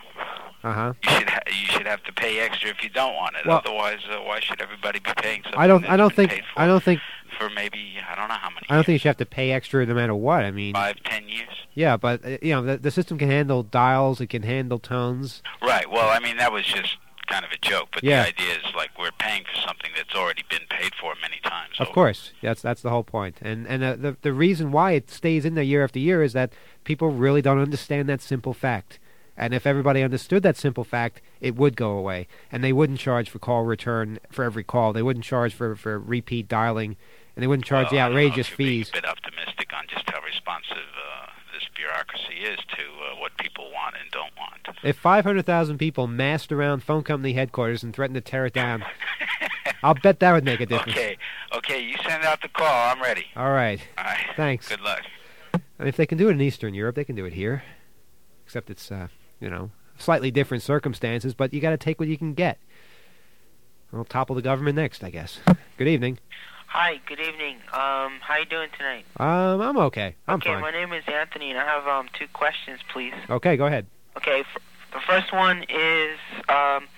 K: You should have to pay extra if you don't want it.
B: Well,
K: otherwise, why should everybody be paying something?
B: I don't think
K: for maybe I don't know how many.
B: I don't think you should have to pay extra no matter what. I mean,
K: 5-10 years.
B: Yeah, but the system can handle dials. It can handle tones.
K: Right. Well, I mean, that was just kind of a joke, but
B: yeah.
K: The idea is like we're paying for something that's already been paid for many times.
B: Of course, that's the whole point. And the reason why it stays in there year after year is that people really don't understand that simple fact. And if everybody understood that simple fact, it would go away. And they wouldn't charge for call return for every call. They wouldn't charge for repeat dialing. And they wouldn't charge the outrageous fees.
K: You're being a bit optimistic on just how responsive this bureaucracy is to what people want and don't want.
B: If 500,000 people massed around phone company headquarters and threatened to tear it down, I'll bet that would make a difference.
K: Okay, you send out the call. I'm ready.
B: All right.
K: All right.
B: Thanks.
K: Good luck.
B: And if they can do it in Eastern Europe, they can do it here. Except it's, slightly different circumstances, but you got to take what you can get. We'll topple the government next, I guess. Good evening.
L: Hi, good evening. How you doing tonight?
B: I'm okay. I'm fine.
L: Okay, my name is Anthony, and I have 2 questions, please.
B: Okay, go ahead.
L: Okay, the first one is,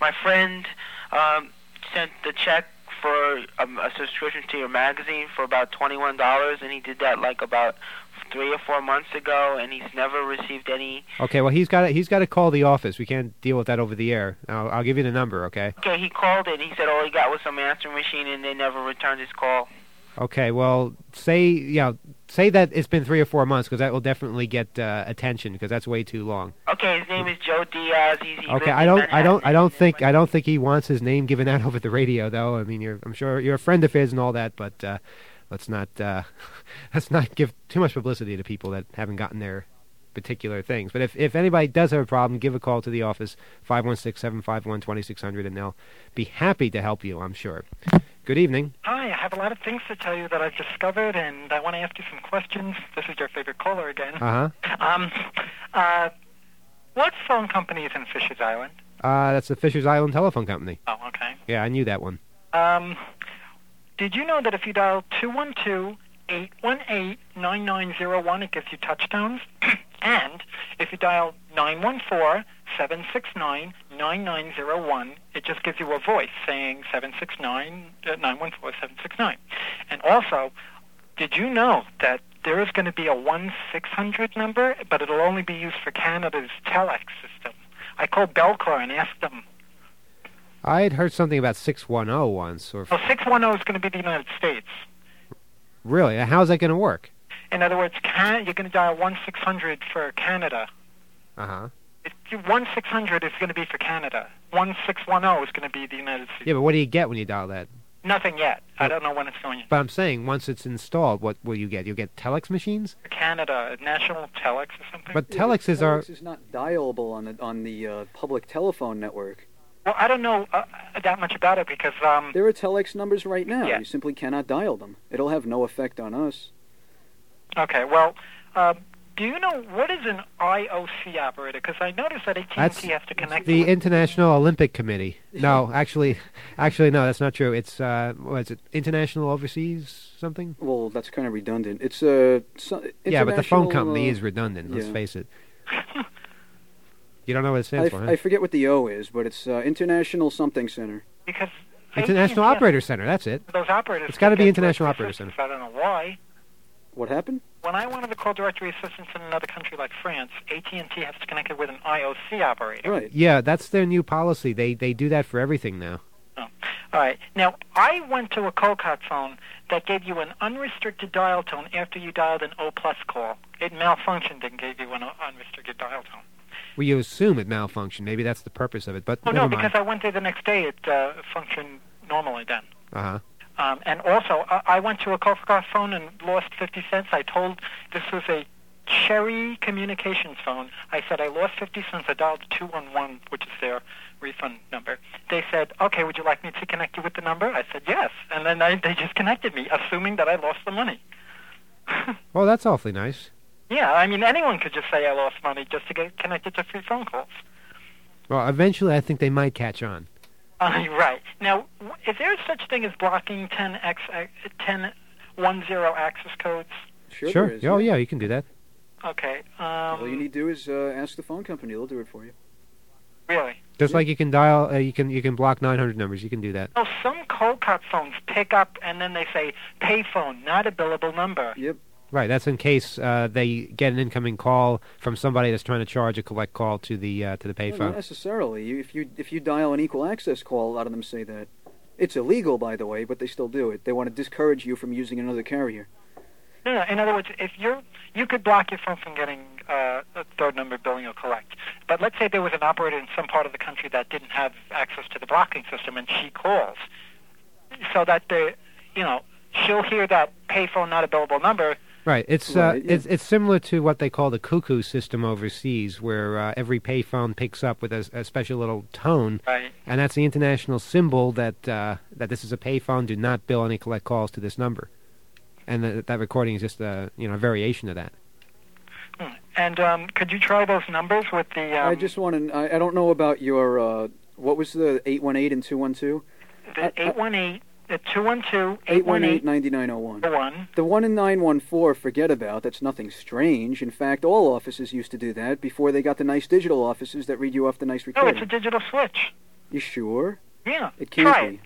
L: My friend sent the check for a subscription to your magazine for about $21, and he did that like about 3 or 4 months ago, and he's never received any.
B: Okay, well, he's got to call the office. We can't deal with that over the air. I'll give you the number, okay?
L: Okay, he called it. He said all he got was some answering machine, and they never returned his call.
B: Okay, well, say that it's been 3 or 4 months, because that will definitely get attention, because that's way too long.
L: Okay, his name is Joe Diaz. He
B: Okay, I don't think he wants his name given out over the radio, though. I mean, I'm sure you're a friend of his and all that, but let's not give too much publicity to people that haven't gotten their particular things. But if anybody does have a problem, give a call to the office, 516-751-2600, and they'll be happy to help you, I'm sure. Good evening.
M: Hi, I have a lot of things to tell you that I've discovered, and I want to ask you some questions. This is your favorite caller again. What phone company is in Fisher's Island?
B: That's the Fisher's Island Telephone Company.
M: Oh, okay.
B: Yeah, I knew that one.
M: Did you know that if you dial 212-818-9901, it gives you touchdowns? And if you dial 914-769-9901, it just gives you a voice saying 914-769. And also, did you know that there is going to be a 1-600 number, but it'll only be used for Canada's telex system? I called Bellcore and asked them.
B: I had heard something about 610 once. Or
M: 610 is going to be the United States.
B: Really? How's that going to work?
M: In other words, you're going to dial 1-600 for Canada. 1-600 is going to be for Canada. 1610 is going to be the United States.
B: Yeah, but what do you get when you dial that?
M: Nothing yet. I don't know when it's going in.
B: But I'm saying, once it's installed, what will you get? You'll get telex machines?
M: Canada, national telex or something.
B: But telexes
G: telex is not dialable on the public telephone network.
M: Well, I don't know that much about it because
G: there are telex numbers right now.
M: Yeah.
G: You simply cannot dial them. It'll have no effect on us.
M: Okay, well, do you know what is an IOC operator? Because I noticed that AT&T has to connect.
B: The International Olympic Committee. No, actually, no, that's not true. It's what is it? International Overseas something?
G: Well, that's kind of redundant. It's
B: yeah, but the phone company is redundant. Let's face it. You don't know what it stands for, huh?
G: I forget what the O is, but it's International Something Center.
M: Because
B: International Operator Center. That's it.
M: Those operators.
B: It's got to be International Operator Center.
M: I don't know why.
G: What happened?
M: When I wanted to call directory assistance in another country like France, AT&T has to connect it with an IOC operator.
G: Right.
B: Yeah, that's their new policy. They do that for everything now.
M: Oh. All right. Now, I went to a Colcott phone that gave you an unrestricted dial tone after you dialed an O+ call. It malfunctioned and gave you an unrestricted dial tone.
B: Well, you assume it malfunctioned. Maybe that's the purpose of it. But
M: no, because I went there the next day. It functioned normally then. And also, I went to a Colcott phone and lost 50 cents. I told this was a Cherry Communications phone. I said I lost 50 cents. I dialed 211, which is their refund number. They said, okay, would you like me to connect you with the number? I said, yes. And then they just connected me, assuming that I lost the money.
B: Well, that's awfully nice.
M: Yeah, I mean, anyone could just say I lost money just to get connected to free phone calls.
B: Well, eventually I think they might catch on.
M: Right. Now, is there such thing as blocking 1010 access codes?
G: Sure. There is,
B: Oh, yeah, you can do that.
M: Okay.
G: All you need to do is ask the phone company. They'll do it for you.
M: Really?
B: Just like you can dial, you can block 900 numbers. You can do that.
M: Oh, some Colcott phones pick up and then they say payphone, not a billable number.
G: Yep.
B: Right. That's in case they get an incoming call from somebody that's trying to charge a collect call to the payphone.
G: No, not necessarily. If you dial an equal access call, a lot of them say that. It's illegal, by the way, but they still do it. They want to discourage you from using another carrier.
M: No. In other words, if you could block your phone from getting a third number billing or collect. But let's say there was an operator in some part of the country that didn't have access to the blocking system, and she calls, so that she'll hear that payphone, not a billable number.
B: Right. It's similar to what they call the cuckoo system overseas, where every payphone picks up with a special little tone,
M: right.
B: And that's the international symbol that this is a payphone. Do not bill any collect calls to this number, and that recording is just a variation of that.
M: And could you try those numbers with the?
G: I just want to. I don't know about your. What was the 818 and 212?
M: The 818. 212
G: 818-9901. The one in 914, forget about. That's nothing strange. In fact, all offices used to do that before they got the nice digital offices that read you off the nice recording.
M: No, it's a digital switch.
G: You sure?
M: Yeah.
G: It can't
M: Try
G: be.
M: it.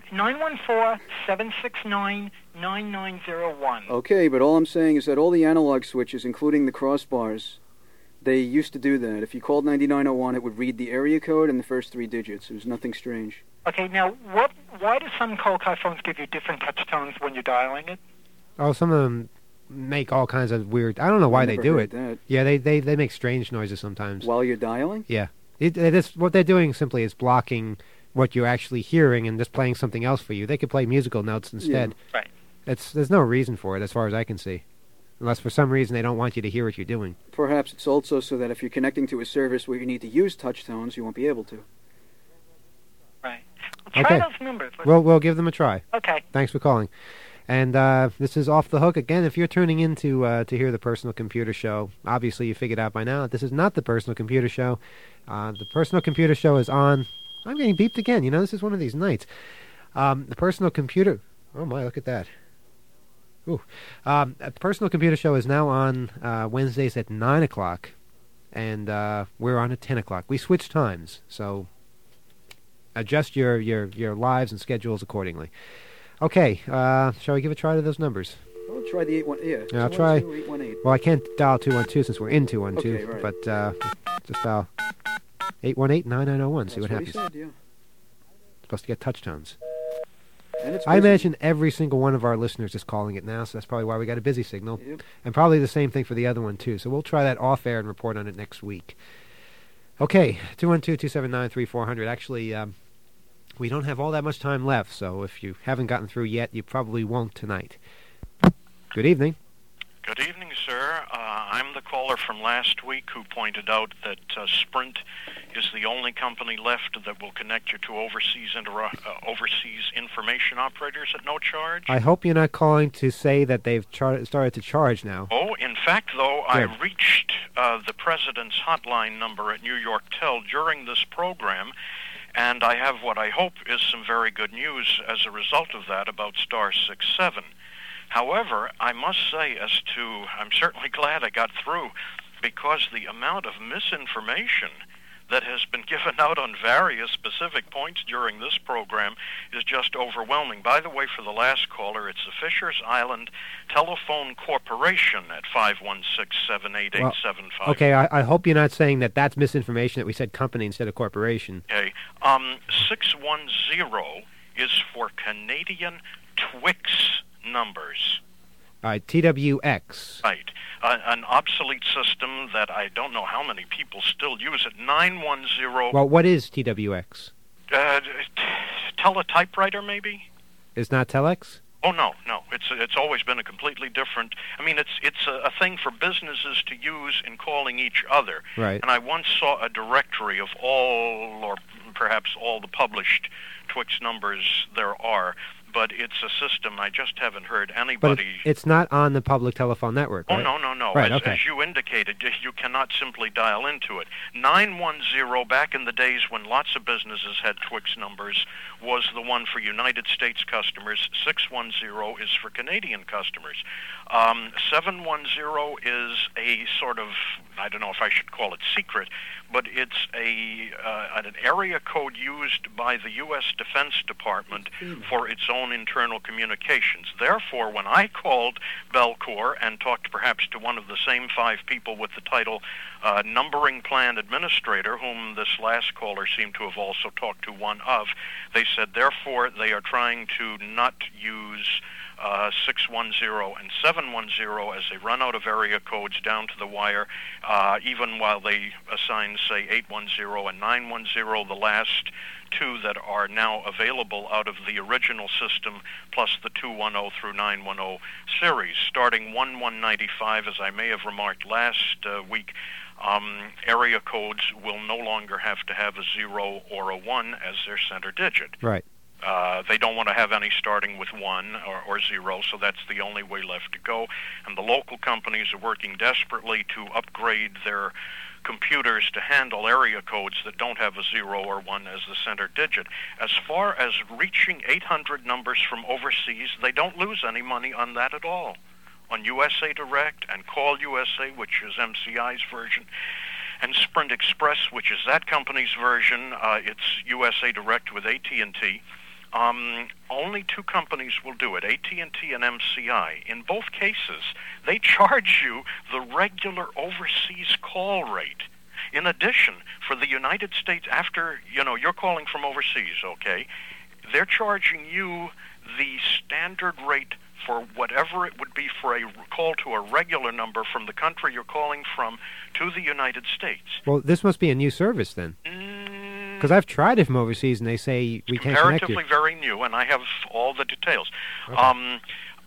M: 914-769-9901.
G: Okay, but all I'm saying is that all the analog switches, including the crossbars, they used to do that. If you called 9901, it would read the area code and the first 3 digits. It was nothing strange.
M: Okay, now, why do some cold car phones give you different touch tones when you're dialing it?
B: Oh, some of them make all kinds of weird... I don't know why they do it.
G: That.
B: Yeah, they make strange noises sometimes.
G: While you're dialing?
B: Yeah. What they're doing simply is blocking what you're actually hearing and just playing something else for you. They could play musical notes instead.
M: Yeah. Right.
B: There's no reason for it as far as I can see. Unless for some reason they don't want you to hear what you're doing.
G: Perhaps it's also so that if you're connecting to a service where you need to use touch tones, you won't be able to.
M: Right. Well, try those numbers.
B: We'll give them a try.
M: Okay.
B: Thanks for calling. And this is Off the Hook. Again, if you're tuning in to hear the Personal Computer Show, obviously you figured out by now that this is not the Personal Computer Show. The Personal Computer Show is on... I'm getting beeped again. You know, this is one of these nights. The Personal Computer... Oh, my, look at that. Ooh. The Personal Computer Show is now on Wednesdays at 9 o'clock, and we're on at 10 o'clock. We switch times, so adjust your lives and schedules accordingly. Okay, shall we give a try to those numbers?
G: I'll try the 818. Yeah,
B: I'll try.
G: 818.
B: Well, I can't dial 212 since we're in 212,
G: okay, right.
B: but just dial 818-9901. See what happens.
G: He said, yeah.
B: Supposed to get touch tones.
G: And it's
B: I
G: busy.
B: imagine every single one of our listeners is calling it now, so that's probably why we got a busy signal.
G: Yep.
B: And probably the same thing for the other one, too. So we'll try that off-air and report on it next week. Okay, 212-279-3400. Actually, we don't have all that much time left, so if you haven't gotten through yet, you probably won't tonight. Good evening.
N: Good evening, sir. I'm the caller from last week who pointed out that Sprint is the only company left that will connect you to overseas information operators at no charge.
B: I hope you're not calling to say that they've started to charge now.
N: Oh, in fact, though,
B: Good.
N: I reached the president's hotline number at New York Tel during this program, and I have what I hope is some very good news as a result of that about star 67. However, I must say I'm certainly glad I got through, because the amount of misinformation that has been given out on various specific points during this program is just overwhelming. By the way, for the last caller, it's the Fishers Island Telephone Corporation at 516-788-75.
B: Well, okay, I hope you're not saying that that's misinformation, that we said company instead of corporation.
N: Okay, 610 is for Canadian Twix numbers.
B: All right, TWX.
N: Right. An obsolete system that I don't know how many people still use it. 910...
B: Well, what is TWX?
N: Teletypewriter, maybe?
B: Is not Telex?
N: Oh, no. It's always been a completely different... I mean, it's a thing for businesses to use in calling each other.
B: Right.
N: And I once saw a directory of all, or perhaps all the published Twix numbers there are, but it's a system I just haven't heard anybody...
B: But it's not on the public telephone network, right?
N: Oh, no.
B: Right,
N: As you indicated, you cannot simply dial into it. 910, back in the days when lots of businesses had Twix numbers, was the one for United States customers. 610 is for Canadian customers. 710 is a sort of, I don't know if I should call it secret, but it's an area code used by the U.S. Defense Department for its own internal communications. Therefore, when I called Belcor and talked perhaps to one of the same 5 people with the title Numbering Plan Administrator, whom this last caller seemed to have also talked to one of, they said, therefore, they are trying to not use 610 and 710 as they run out of area codes down to the wire, even while they assign, say, 810 and 910, the last 2 that are now available out of the original system, plus the 210 through 910 series. Starting 1195, as I may have remarked last week, area codes will no longer have to have a 0 or a 1 as their center digit.
B: Right.
N: They don't want to have any starting with 1 or 0, so that's the only way left to go. And the local companies are working desperately to upgrade their computers to handle area codes that don't have a 0 or 1 as the center digit. As far as reaching 800 numbers from overseas, they don't lose any money on that at all. On USA Direct and Call USA, which is MCI's version, and Sprint Express, which is that company's version. It's USA Direct with AT&T. Only two companies will do it, AT&T and MCI. In both cases, they charge you the regular overseas call rate. In addition, for the United States, after, you're calling from overseas, okay, they're charging you the standard rate for whatever it would be for a call to a regular number from the country you're calling from to the United States.
B: Well, this must be a new service then. Because I've tried it from overseas, and they say we can't connect you.
N: Comparatively very new, and I have all the details.
B: Okay.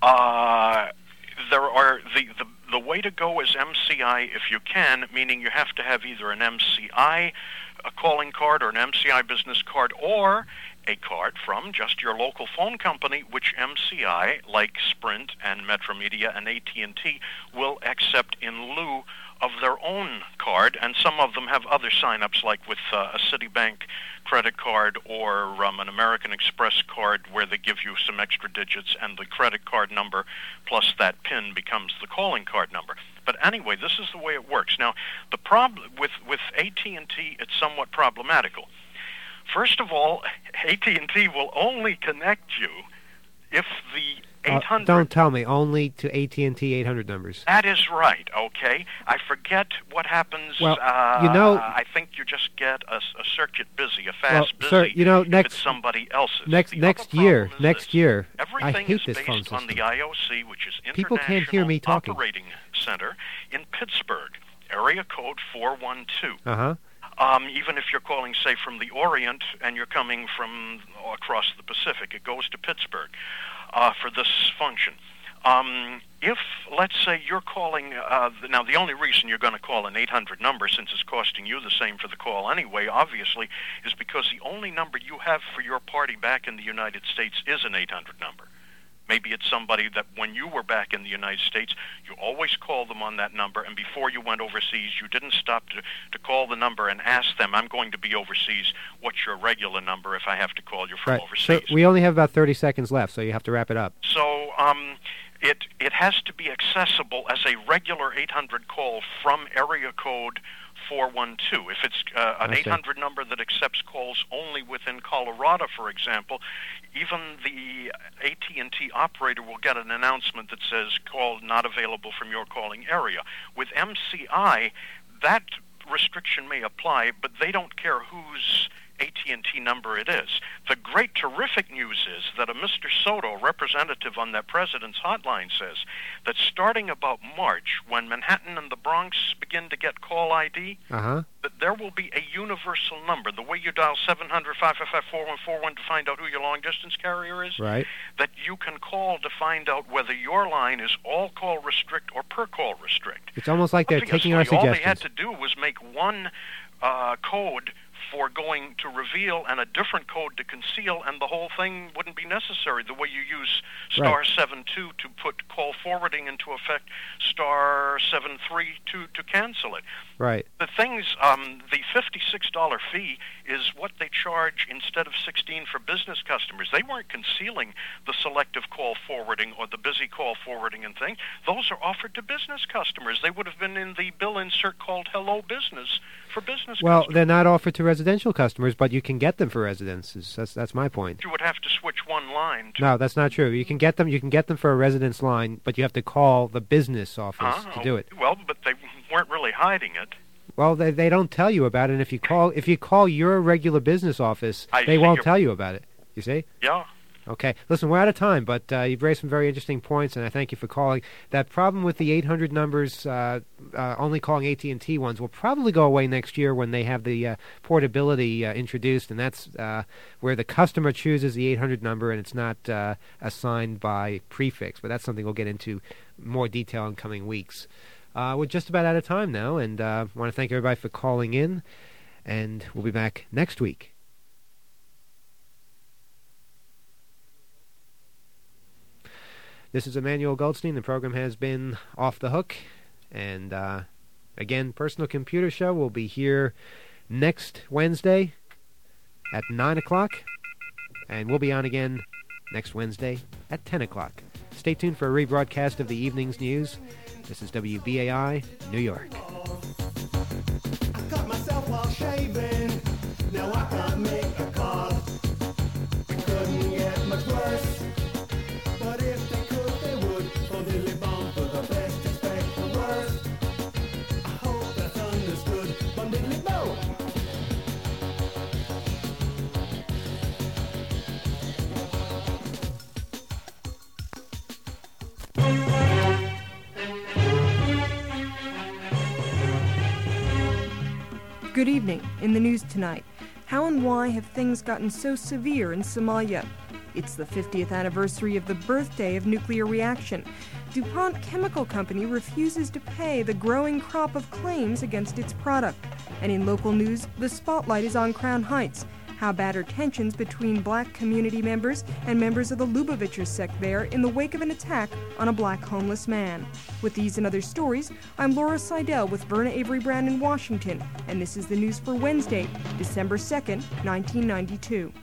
N: There are the way to go is MCI if you can, meaning you have to have either an MCI calling card or an MCI business card, or a card from just your local phone company, which MCI, like Sprint and Metromedia and AT&T, will accept in lieu of their own card, and some of them have other sign-ups, like with a Citibank credit card or an American Express card, where they give you some extra digits, and the credit card number plus that PIN becomes the calling card number. But anyway, this is the way it works. Now, the problem with AT&T, it's somewhat problematical. First of all, AT&T will only connect you if the 800...
B: don't tell me, only to AT&T 800 numbers.
N: That is right, okay? I forget what happens.
B: Well,
N: I think you just get a circuit busy, a fast busy,
B: sir,
N: if it's somebody else's.
B: Next year, I
N: everything
B: hate
N: is
B: this
N: based
B: phone
N: on
B: system.
N: the IOC, which is
B: People can't hear me
N: International
B: talking.
N: Operating Center in Pittsburgh, area code 412.
B: Uh-huh.
N: Even if you're calling, say, from the Orient and you're coming from across the Pacific, it goes to Pittsburgh for this function. If, let's say, you're calling, now the only reason you're going to call an 800 number, since it's costing you the same for the call anyway, obviously, is because the only number you have for your party back in the United States is an 800 number. Maybe it's somebody that when you were back in the United States, you always called them on that number, and before you went overseas, you didn't stop to call the number and ask them, I'm going to be overseas, what's your regular number if I have to call you from overseas?
B: So we only have about 30 seconds left, so you have to wrap it up.
N: So it has to be accessible as a regular 800 call from area code 412. If it's an 800 number that accepts calls only within Colorado, for example, even the AT&T operator will get an announcement that says call not available from your calling area. With MCI, that restriction may apply, but they don't care whose AT&T number it is. The great terrific news is that a Mr. Soto, representative on that president's hotline, says that starting about March, when Manhattan and the Bronx begin to get call ID, that there will be a universal number, the way you dial 700-555-4141 to find out who your long-distance carrier is,
B: right,
N: that you can call to find out whether your line is all-call restrict or per-call restrict.
B: It's almost like they're taking our suggestions.
N: All they had to do was make one code for going to reveal and a different code to conceal, and the whole thing wouldn't be necessary. The way you use star 72 to put call forwarding into effect, star 73 to cancel it.
B: Right.
N: The things, the $56 fee is what they charge instead of $16 for business customers. They weren't concealing the selective call forwarding or the busy call forwarding and things. Those are offered to business customers. They would have been in the bill insert called Hello Business for business
B: Well,
N: customers.
B: they're not offered to residential customers, but you can get them for residences. That's my point.
N: You would have to switch one line to...
B: No, that's not true. You can get them. You can get them for a residence line, but you have to call the business office to do it.
N: Well, but they weren't really hiding it.
B: Well, they don't tell you about it. And if you call your regular business office, they won't tell you about it. You see?
N: Yeah.
B: Okay. Listen, we're out of time, but you've raised some very interesting points, and I thank you for calling. That problem with the 800 numbers, only calling AT&T ones, will probably go away next year when they have the portability introduced, and that's where the customer chooses the 800 number, and it's not assigned by prefix. But that's something we'll get into more detail in coming weeks. We're just about out of time now, and I want to thank everybody for calling in, and we'll be back next week. This is Emmanuel Goldstein. The program has been Off the Hook. And, again, Personal Computer Show will be here next Wednesday at 9 o'clock. And we'll be on again next Wednesday at 10 o'clock. Stay tuned for a rebroadcast of the evening's news. This is WBAI, New York.
C: while shaving. Now I can't make a call. It couldn't get much worse. But if they could, they would. For they live on for the best, expect the worst. I hope that's understood. Bundidly bow.
O: Good evening. In the news tonight, how and why have things gotten so severe in Somalia? It's the 50th anniversary of the birthday of nuclear reaction. DuPont Chemical Company refuses to pay the growing crop of claims against its product. And in local news, the spotlight is on Crown Heights. How bad are tensions between black community members and members of the Lubavitcher sect there in the wake of an attack on a black homeless man? With these and other stories, I'm Laura Seidel with Verna Avery Brown in Washington, and this is the news for Wednesday, December 2nd, 1992.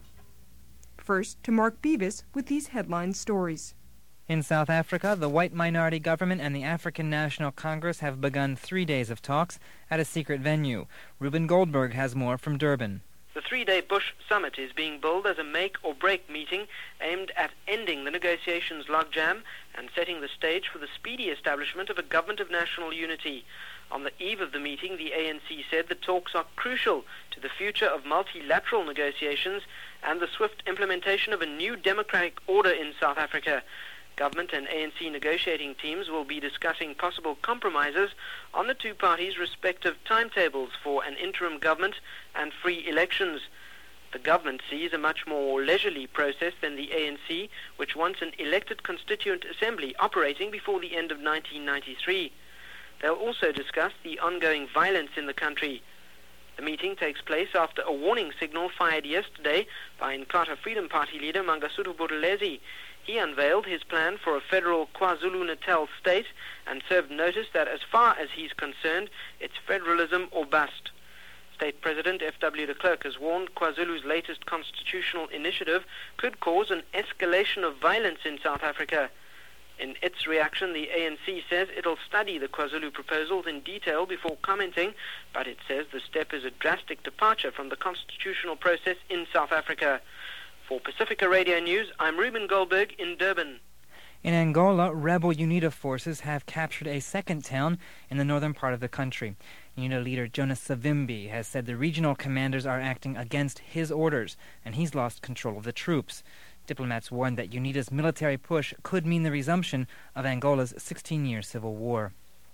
O: First, to Mark Beavis with these headline stories.
P: In South Africa, the white minority government and the African National Congress have begun 3 days of talks at a secret venue. Reuben Goldberg has more from Durban.
Q: The three-day Bush summit is being billed as a make-or-break meeting aimed at ending the negotiations logjam and setting the stage for the speedy establishment of a government of national unity. On the eve of the meeting, the ANC said the talks are crucial to the future of multilateral negotiations and the swift implementation of a new democratic order in South Africa. Government and ANC negotiating teams will be discussing possible compromises on the two parties' respective timetables for an interim government and free elections. The government sees a much more leisurely process than the ANC, which wants an elected constituent assembly operating before the end of 1993. They'll also discuss the ongoing violence in the country. The meeting takes place after a warning signal fired yesterday by Inkatha Freedom Party leader Mangosuthu Buthelezi. He unveiled his plan for a federal KwaZulu-Natal state and served notice that as far as he's concerned, it's federalism or bust. State President F.W. de Klerk has warned KwaZulu's latest constitutional initiative could cause an escalation of violence in South Africa. In its reaction, the ANC says it'll study the KwaZulu proposals in detail before commenting, but it says the step is a drastic departure from the constitutional process in South Africa. For Pacifica Radio News, I'm Reuben Goldberg in Durban.
P: In Angola, rebel UNITA forces have captured a second town in the northern part of the country. UNITA leader Jonas Savimbi has said the regional commanders are acting against his orders, and he's lost control of the troops. Diplomats warned that UNITA's military push could mean the resumption of Angola's 16-year civil war.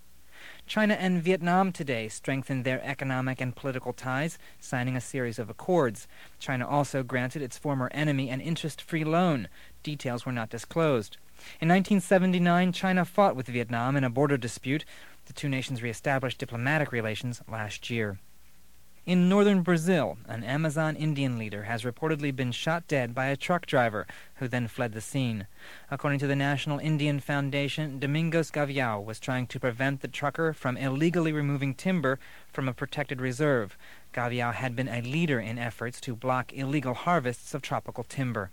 P: China and Vietnam today strengthened their economic and political ties, signing a series of accords. China also granted its former enemy an interest-free loan. Details were not disclosed. In 1979, China fought with Vietnam in a border dispute. The two nations reestablished diplomatic relations last year. In northern Brazil, an Amazon Indian leader has reportedly been shot dead by a truck driver, who then fled the scene. According to the National Indian Foundation, Domingos Gaviao was trying to prevent the trucker from illegally removing timber from a protected reserve. Gaviao had been a leader in efforts to block illegal harvests of tropical timber.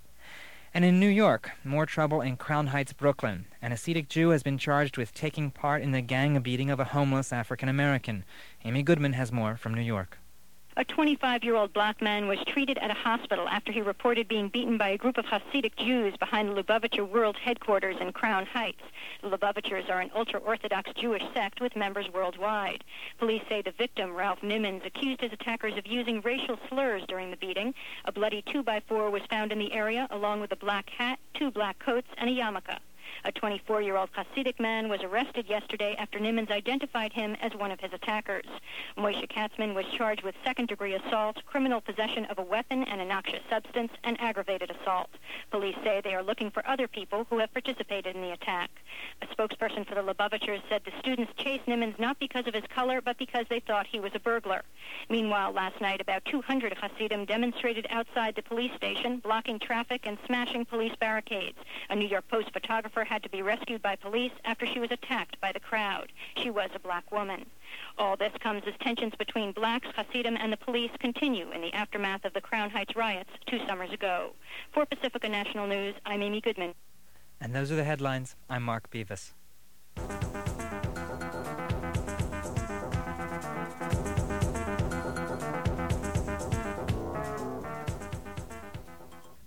P: And in New York, more trouble in Crown Heights, Brooklyn. An Hasidic Jew has been charged with taking part in the gang beating of a homeless African-American. Amy Goodman has more from New York.
R: A 25-year-old black man was treated at a hospital after he reported being beaten by a group of Hasidic Jews behind the Lubavitcher World Headquarters in Crown Heights. The Lubavitchers are an ultra-Orthodox Jewish sect with members worldwide. Police say the victim, Ralph Nimmons, accused his attackers of using racial slurs during the beating. A bloody 2x4 was found in the area, along with a black hat, 2 black coats, and a yarmulke. A 24-year-old Hasidic man was arrested yesterday after Nimmons identified him as one of his attackers. Moshe Katzman was charged with second-degree assault, criminal possession of a weapon and a noxious substance, and aggravated assault. Police say they are looking for other people who have participated in the attack. A spokesperson for the Lubavitchers said the students chased Nimmons not because of his color, but because they thought he was a burglar. Meanwhile, last night, about 200 Hasidim demonstrated outside the police station, blocking traffic and smashing police barricades. A New York Post photographer had to be rescued by police after she was attacked by the crowd. She was a black woman. All this comes as tensions between blacks, Hasidim, and the police continue in the aftermath of the Crown Heights riots 2 summers ago. For Pacifica National News, I'm Amy Goodman.
P: And those are the headlines. I'm Mark Beavis.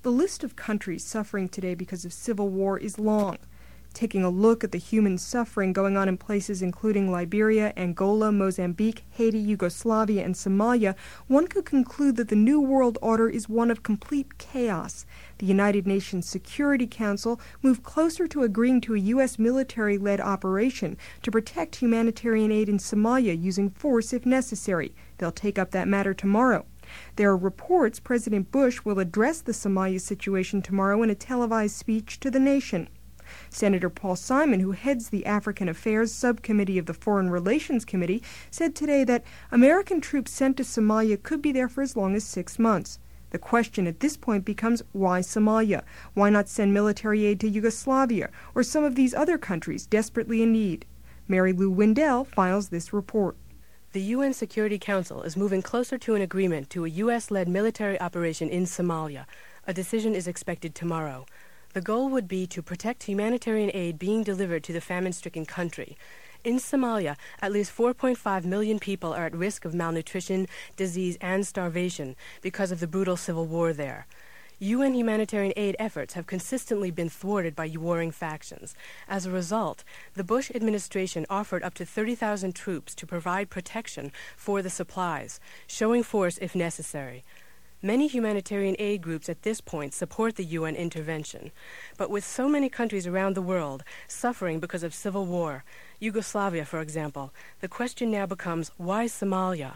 O: The list of countries suffering today because of civil war is long. Taking a look at the human suffering going on in places including Liberia, Angola, Mozambique, Haiti, Yugoslavia, and Somalia, one could conclude that the New World Order is one of complete chaos. The United Nations Security Council moved closer to agreeing to a U.S. military-led operation to protect humanitarian aid in Somalia using force if necessary. They'll take up that matter tomorrow. There are reports President Bush will address the Somalia situation tomorrow in a televised speech to the nation. Senator Paul Simon, who heads the African Affairs Subcommittee of the Foreign Relations Committee, said today that American troops sent to Somalia could be there for as long as 6 months. The question at this point becomes, why Somalia? Why not send military aid to Yugoslavia or some of these other countries desperately in need? Mary Lou Wendell files this report.
S: The UN Security Council is moving closer to an agreement to a U.S.-led military operation in Somalia. A decision is expected tomorrow. The goal would be to protect humanitarian aid being delivered to the famine-stricken country. In Somalia, at least 4.5 million people are at risk of malnutrition, disease, and starvation because of the brutal civil war there. UN humanitarian aid efforts have consistently been thwarted by warring factions. As a result, the Bush administration offered up to 30,000 troops to provide protection for the supplies, showing force if necessary. Many humanitarian aid groups at this point support the UN intervention. But with so many countries around the world suffering because of civil war, Yugoslavia, for example, the question now becomes, why Somalia?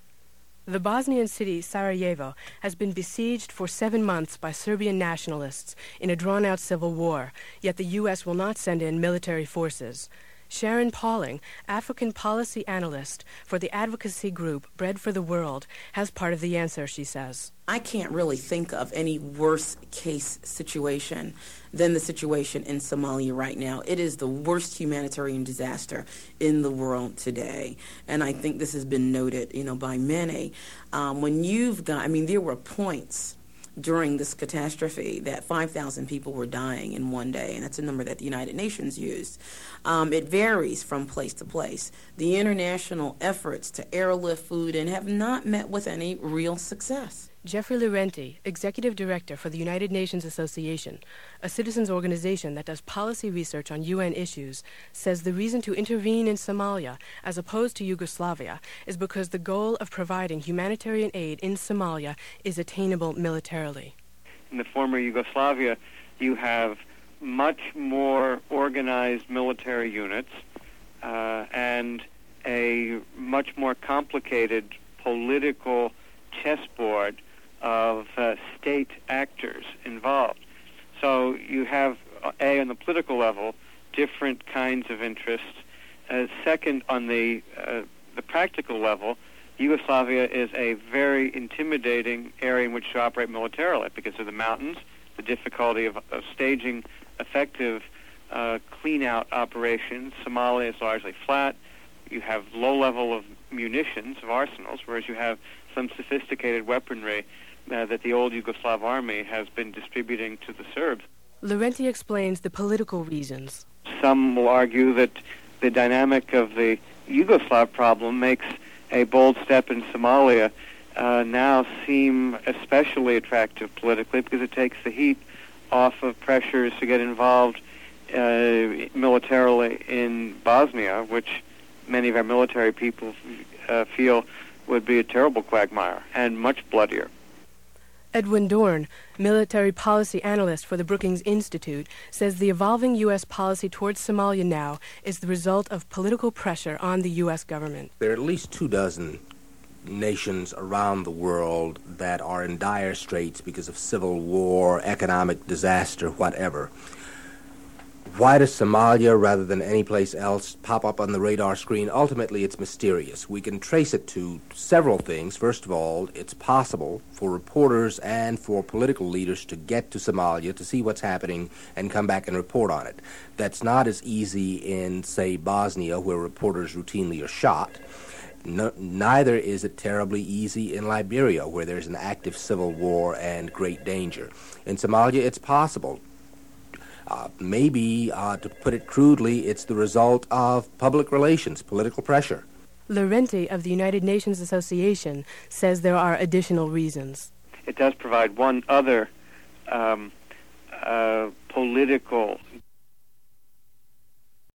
S: The Bosnian city Sarajevo has been besieged for 7 months by Serbian nationalists in a drawn-out civil war, yet the U.S. will not send in military forces. Sharon Pauling, African policy analyst for the advocacy group Bread for the World, has part of the answer, she says.
T: I can't really think of any worst-case situation than the situation in Somalia right now. It is the worst humanitarian disaster in the world today, and I think this has been noted, by many. When you've got, there were points during this catastrophe that 5,000 people were dying in one day, and that's a number that the United Nations used. It varies from place to place. The international efforts to airlift food and have not met with any real success.
S: Jeffrey Laurenti, Executive Director for the United Nations Association, a citizens organization that does policy research on UN issues, says the reason to intervene in Somalia, as opposed to Yugoslavia, is because the goal of providing humanitarian aid in Somalia is attainable militarily.
U: In the former Yugoslavia, you have much more organized military units and a much more complicated political chessboard of state actors involved. So you have, on the political level, different kinds of interests. Second, on the practical level, Yugoslavia is a very intimidating area in which to operate militarily because of the mountains, the difficulty of staging effective clean-out operations. Somalia is largely flat. You have low level of munitions, of arsenals, whereas you have some sophisticated weaponry that the old Yugoslav army has been distributing to the Serbs.
S: Laurenti explains the political reasons.
U: Some will argue that the dynamic of the Yugoslav problem makes a bold step in Somalia now seem especially attractive politically because it takes the heat off of pressures to get involved militarily in Bosnia, which many of our military people feel would be a terrible quagmire and much bloodier.
S: Edwin Dorn, military policy analyst for the Brookings Institute, says the evolving U.S. policy towards Somalia now is the result of political pressure on the U.S. government.
V: There are at least 24 nations around the world that are in dire straits because of civil war, economic disaster, whatever. Why does Somalia, rather than any place else, pop up on the radar screen? Ultimately, it's mysterious. We can trace it to several things. First of all, it's possible for reporters and for political leaders to get to Somalia to see what's happening and come back and report on it. That's not as easy in, say, Bosnia, where reporters routinely are shot. Neither is it terribly easy in Liberia, where there's an active civil war and great danger. In Somalia, it's possible. Maybe, to put it crudely, it's the result of public relations, political pressure.
S: Laurenti of the United Nations Association says there are additional reasons.
U: It does provide one other political